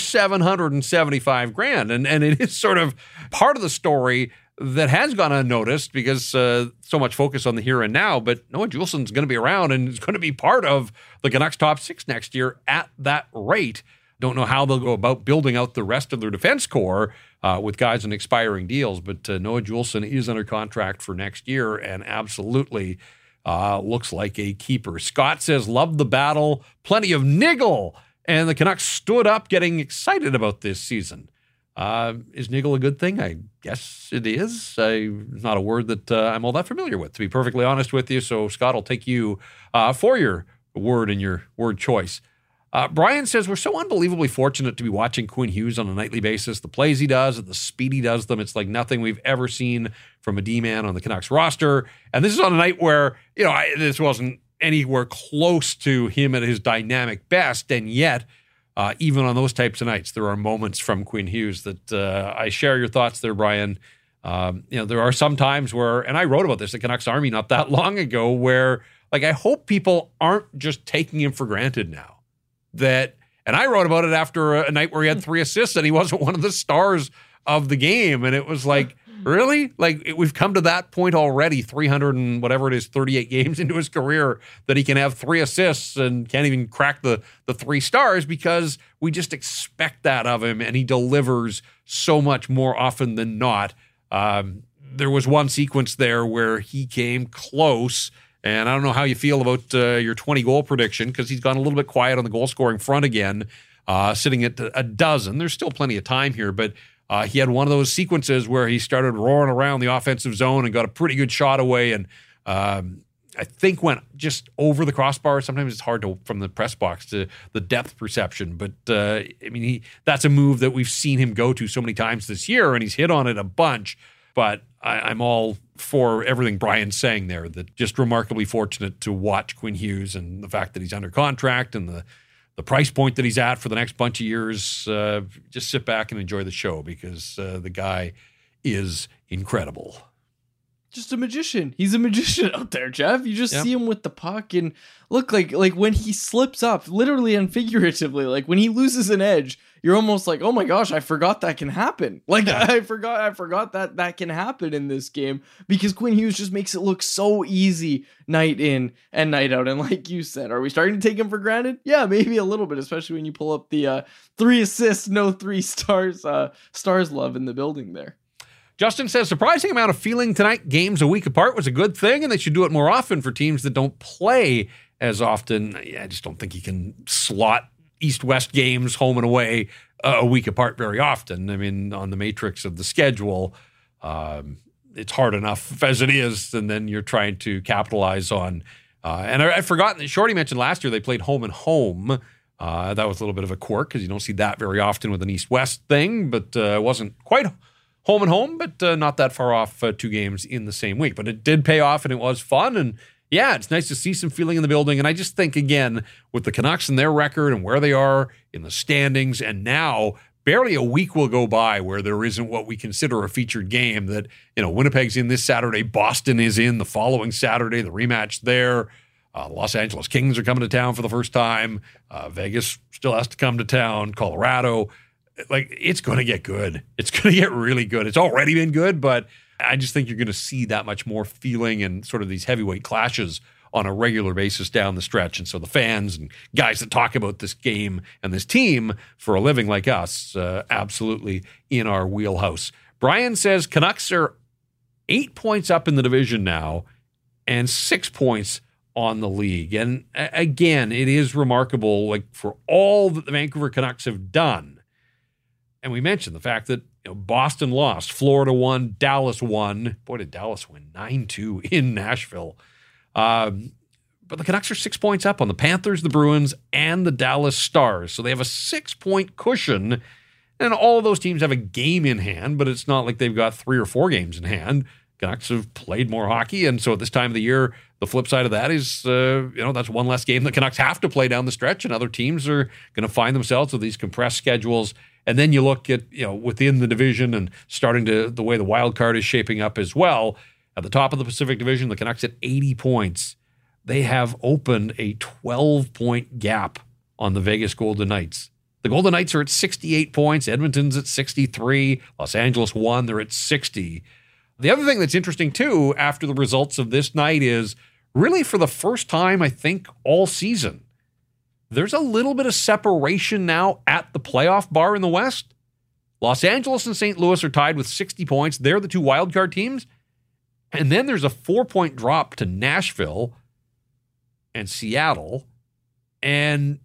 $775,000. And it is sort of part of the story that has gone unnoticed because so much focus on the here and now, but Noah Juleson's going to be around and is going to be part of the Canucks top 6 next year at that rate. Don't know how they'll go about building out the rest of their defense core with guys on expiring deals, but Noah Juleson is under contract for next year and absolutely looks like a keeper. Scott says, love the battle, plenty of niggle, and the Canucks stood up getting excited about this season. Is niggle a good thing? I guess it is. Not a word that I'm all that familiar with, to be perfectly honest with you. So, Scott, I'll take you for your word and your word choice. Brian says, we're so unbelievably fortunate to be watching Quinn Hughes on a nightly basis. The plays he does, the speed he does them, it's like nothing we've ever seen from a D-man on the Canucks roster. And this is on a night where, this wasn't anywhere close to him at his dynamic best, and yet even on those types of nights, there are moments from Quinn Hughes that I share your thoughts there, Brian. There are some times where, and I wrote about this at Canucks Army not that long ago, where I hope people aren't just taking him for granted now. And I wrote about it after a night where he had 3 assists and he wasn't one of the stars of the game. And it was like, really? We've come to that point already, 300 and whatever it is, 38 games into his career, that he can have 3 assists and can't even crack the 3 stars because we just expect that of him, and he delivers so much more often than not. There was one sequence there where he came close, and I don't know how you feel about your 20-goal prediction because he's gone a little bit quiet on the goal-scoring front again, sitting at a dozen. There's still plenty of time here, but he had one of those sequences where he started roaring around the offensive zone and got a pretty good shot away, and I think went just over the crossbar. Sometimes it's hard to from the press box to the depth perception, but that's a move that we've seen him go to so many times this year, and he's hit on it a bunch. But I'm all for everything Brian's saying there, that just remarkably fortunate to watch Quinn Hughes and the fact that he's under contract and the price point that he's at for the next bunch of years. Just sit back and enjoy the show because the guy is incredible. Just a magician. He's a magician out there, Jeff. You just see him with the puck and look like when he slips up, literally and figuratively, like when he loses an edge, you're almost like, oh my gosh, I forgot that can happen. I forgot that can happen in this game because Quinn Hughes just makes it look so easy night in and night out. And like you said, are we starting to take him for granted? Yeah, maybe a little bit, especially when you pull up the 3 assists, no 3 stars, stars love in the building there. Justin says, surprising amount of feeling tonight. Games a week apart was a good thing, and they should do it more often for teams that don't play as often. I just don't think you can slot East-West games home and away a week apart very often. I mean, on the matrix of the schedule, it's hard enough as it is, and then you're trying to capitalize on. And I've forgotten that Shorty mentioned last year they played home and home. That was a little bit of a quirk because you don't see that very often with an East-West thing, but it wasn't quite home and home, but not that far off 2 games in the same week. But it did pay off, and it was fun. And yeah, it's nice to see some feeling in the building. And I just think, again, with the Canucks and their record and where they are in the standings, and now barely a week will go by where there isn't what we consider a featured game. That, Winnipeg's in this Saturday, Boston is in the following Saturday, the rematch there. The Los Angeles Kings are coming to town for the first time. Vegas still has to come to town. Colorado. It's going to get good. It's going to get really good. It's already been good, but I just think you're going to see that much more feeling and sort of these heavyweight clashes on a regular basis down the stretch. And so the fans and guys that talk about this game and this team for a living like us, absolutely in our wheelhouse. Brian says Canucks are 8 points up in the division now and 6 points on the league. And again, it is remarkable, for all that the Vancouver Canucks have done. And we mentioned the fact that Boston lost, Florida won, Dallas won. Boy, did Dallas win 9-2 in Nashville. But the Canucks are 6 points up on the Panthers, the Bruins, and the Dallas Stars. So they have a 6-point cushion. And all of those teams have a game in hand, but it's not like they've got 3 or 4 games in hand. Canucks have played more hockey. And so at this time of the year, the flip side of that is, that's one less game the Canucks have to play down the stretch. And other teams are going to find themselves with these compressed schedules. And then you look at, within the division and starting to the way the wild card is shaping up as well. At the top of the Pacific Division, the Canucks at 80 points. They have opened a 12-point gap on the Vegas Golden Knights. The Golden Knights are at 68 points. Edmonton's at 63. Los Angeles won. They're at 60. The other thing that's interesting, too, after the results of this night is really for the first time, I think, all season, there's a little bit of separation now at the playoff bar in the West. Los Angeles and St. Louis are tied with 60 points. They're the 2 wildcard teams. And then there's a 4-point drop to Nashville and Seattle. And,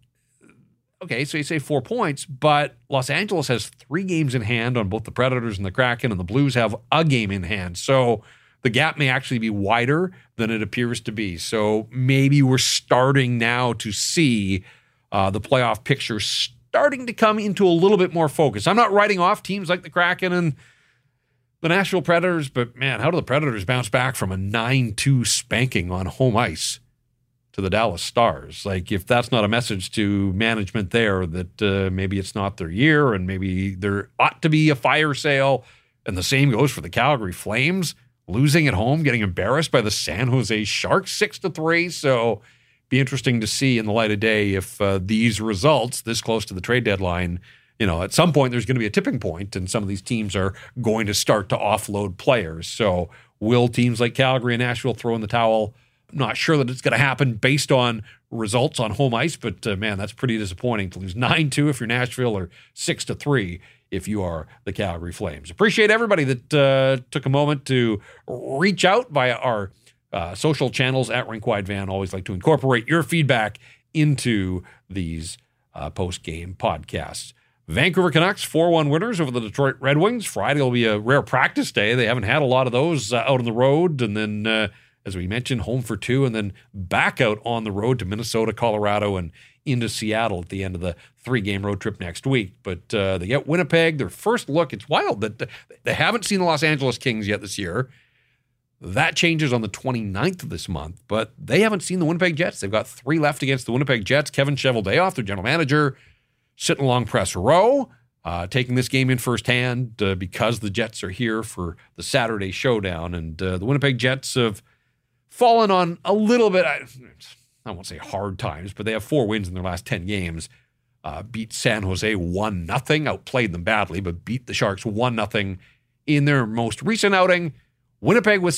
okay, so you say 4 points, but Los Angeles has 3 games in hand on both the Predators and the Kraken, and the Blues have a game in hand. So the gap may actually be wider than it appears to be. So maybe we're starting now to see the playoff picture starting to come into a little bit more focus. I'm not writing off teams like the Kraken and the Nashville Predators, but man, how do the Predators bounce back from a 9-2 spanking on home ice to the Dallas Stars? Like, if that's not a message to management there that maybe it's not their year and maybe there ought to be a fire sale. And the same goes for the Calgary Flames, losing at home, getting embarrassed by the San Jose Sharks 6-3. So be interesting to see in the light of day if these results this close to the trade deadline, at some point there's going to be a tipping point and some of these teams are going to start to offload players. So will teams like Calgary and Nashville throw in the towel? I'm not sure that it's going to happen based on results on home ice, but man, that's pretty disappointing to lose 9-2 if you're Nashville or 6-3 if you are the Calgary Flames. Appreciate everybody that took a moment to reach out via our social channels at Rinkwide Van. Always like to incorporate your feedback into these post-game podcasts. Vancouver Canucks 4-1 winners over the Detroit Red Wings. Friday will be a rare practice day. They haven't had a lot of those out on the road. And then, as we mentioned, home for 2 and then back out on the road to Minnesota, Colorado, and into Seattle at the end of the 3-game road trip next week. But they get Winnipeg. Their first look, it's wild that they haven't seen the Los Angeles Kings yet this year. That changes on the 29th of this month, but they haven't seen the Winnipeg Jets. They've got 3 left against the Winnipeg Jets. Kevin Cheveldayoff, their general manager, sitting along press row, taking this game in firsthand because the Jets are here for the Saturday showdown. And the Winnipeg Jets have fallen on a little bit, I won't say hard times, but they have 4 wins in their last 10 games. Beat San Jose 1-0, outplayed them badly, but beat the Sharks 1-0 in their most recent outing. Winnipeg was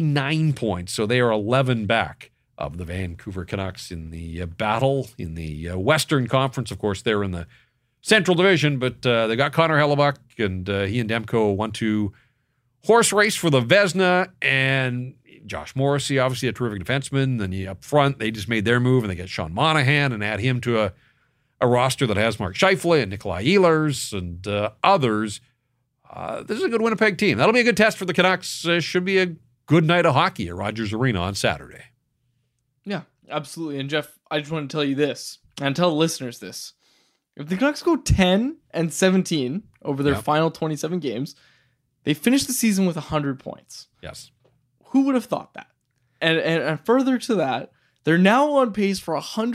69 points, so they are 11 back of the Vancouver Canucks in the battle in the Western Conference. Of course, they're in the Central Division, but they got Connor Hellebuck, and he and Demko won to horse race for the Vezina, and Josh Morrissey, obviously a terrific defenseman. Then up front, they just made their move, and they get Sean Monahan and add him to a roster that has Mark Scheifele and Nikolai Ehlers and others. This is a good Winnipeg team. That'll be a good test for the Canucks. Should be a good night of hockey at Rogers Arena on Saturday. Yeah, absolutely. And Jeff, I just want to tell you this, and tell the listeners this. If the Canucks go 10-17 over their final 27 games, they finish the season with 100 points. Yes. Who would have thought that? And further to that, they're now on pace for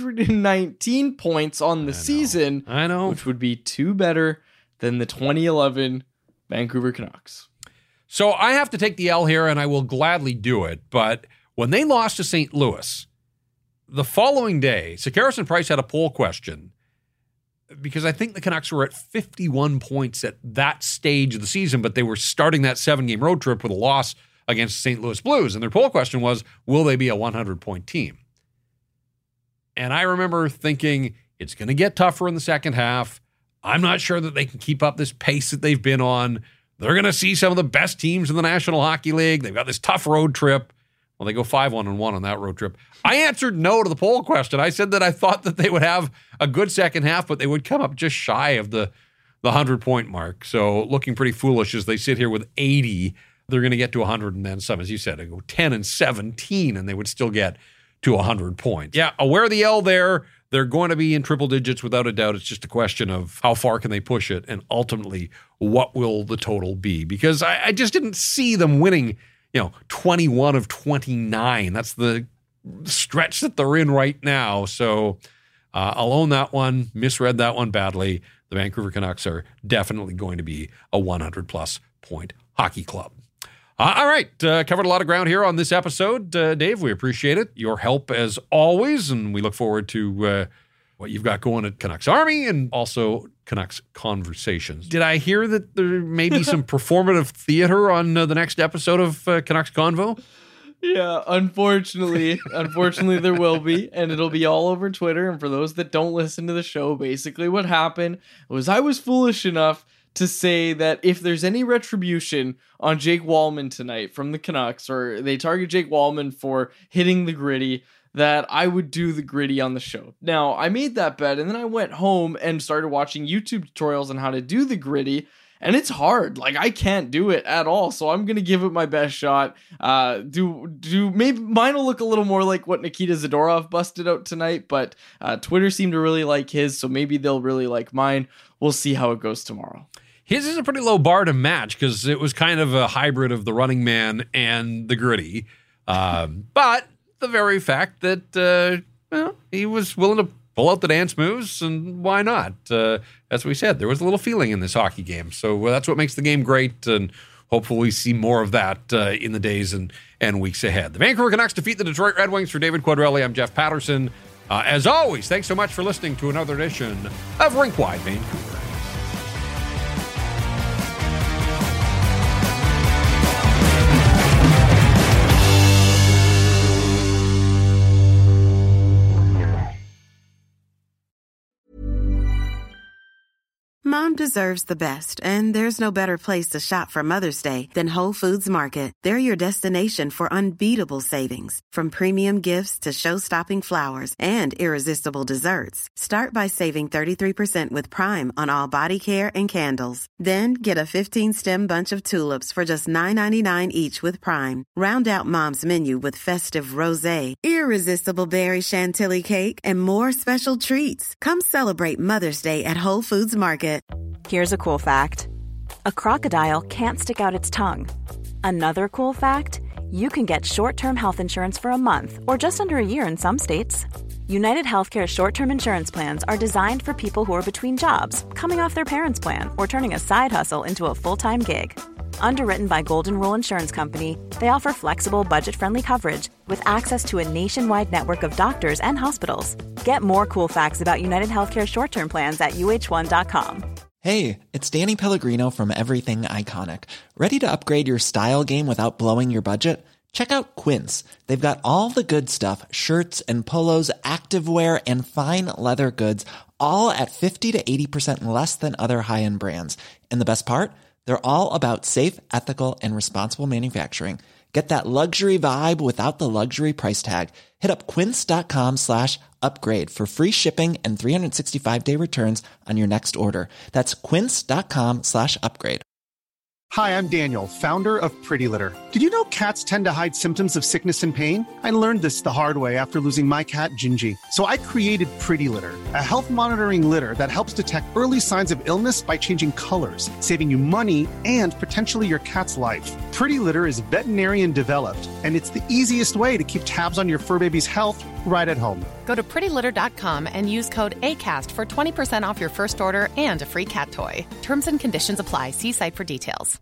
119 points on the season. I know. Which would be 2 better than the 2011 Vancouver Canucks. So I have to take the L here, and I will gladly do it. But when they lost to St. Louis, the following day, Sekeres and Price had a poll question because I think the Canucks were at 51 points at that stage of the season, but they were starting that 7-game road trip with a loss against St. Louis Blues. And their poll question was, will they be a 100-point team? And I remember thinking, it's going to get tougher in the second half. I'm not sure that they can keep up this pace that they've been on. They're going to see some of the best teams in the National Hockey League. They've got this tough road trip. Well, they go 5-1-1 on that road trip. I answered no to the poll question. I said that I thought that they would have a good second half, but they would come up just shy of the the 100-point mark. So looking pretty foolish as they sit here with 80. They're going to get to 100 and then some. As you said, they go 10 and 17 and they would still get to 100 points. Yeah, aware of the L there. They're going to be in triple digits without a doubt. It's just a question of how far can they push it and ultimately what will the total be? Because I just didn't see them winning, 21 of 29. That's the stretch that they're in right now. So I'll own that one. Misread that one badly. The Vancouver Canucks are definitely going to be a 100-plus point hockey club. All right, covered a lot of ground here on this episode. Dave, we appreciate it. Your help as always, and we look forward to what you've got going at Canucks Army and also Canucks Conversations. Did I hear that there may be some performative theater on the next episode of Canucks Convo? Yeah, unfortunately there will be, and it'll be all over Twitter. And for those that don't listen to the show, basically what happened was I was foolish enough to say that if there's any retribution on Jake Walman tonight from the Canucks, or they target Jake Walman for hitting the gritty, that I would do the gritty on the show. Now, I made that bet, and then I went home and started watching YouTube tutorials on how to do the gritty, and it's hard. Like, I can't do it at all, so I'm going to give it my best shot. Maybe mine will look a little more like what Nikita Zadorov busted out tonight, but Twitter seemed to really like his, so maybe they'll really like mine. We'll see how it goes tomorrow. His is a pretty low bar to match because it was kind of a hybrid of the Running Man and the gritty. But the very fact that he was willing to pull out the dance moves, and why not? As we said, there was a little feeling in this hockey game. So that's what makes the game great, and hopefully we see more of that in the days and weeks ahead. The Vancouver Canucks defeat the Detroit Red Wings. For David Quadrelli, I'm Jeff Patterson. As always, thanks so much for listening to another edition of Rink Wide Vancouver. Mom deserves the best, and there's no better place to shop for Mother's Day than Whole Foods Market. They're your destination for unbeatable savings, from premium gifts to show-stopping flowers and irresistible desserts. Start by saving 33% with Prime on all body care and candles. Then get a 15-stem bunch of tulips for just $9.99 each with Prime. Round out Mom's menu with festive rosé, irresistible berry chantilly cake, and more special treats. Come celebrate Mother's Day at Whole Foods Market. Here's a cool fact. A crocodile can't stick out its tongue. Another cool fact, you can get short-term health insurance for a month or just under a year in some states. United Healthcare short-term insurance plans are designed for people who are between jobs, coming off their parents' plan, or turning a side hustle into a full-time gig. Underwritten by Golden Rule Insurance Company, they offer flexible, budget-friendly coverage with access to a nationwide network of doctors and hospitals. Get more cool facts about United Healthcare short-term plans at uh1.com. Hey, it's Danny Pellegrino from Everything Iconic. Ready to upgrade your style game without blowing your budget? Check out Quince. They've got all the good stuff, shirts and polos, activewear, and fine leather goods, all at 50 to 80% less than other high-end brands. And the best part? They're all about safe, ethical, and responsible manufacturing. Get that luxury vibe without the luxury price tag. Hit up quince.com/upgrade for free shipping and 365-day returns on your next order. That's quince.com/upgrade. Hi, I'm Daniel, founder of Pretty Litter. Did you know cats tend to hide symptoms of sickness and pain? I learned this the hard way after losing my cat, Gingy. So I created Pretty Litter, a health monitoring litter that helps detect early signs of illness by changing colors, saving you money and potentially your cat's life. Pretty Litter is veterinarian developed, and it's the easiest way to keep tabs on your fur baby's health right at home. Go to prettylitter.com and use code ACAST for 20% off your first order and a free cat toy. Terms and conditions apply. See site for details.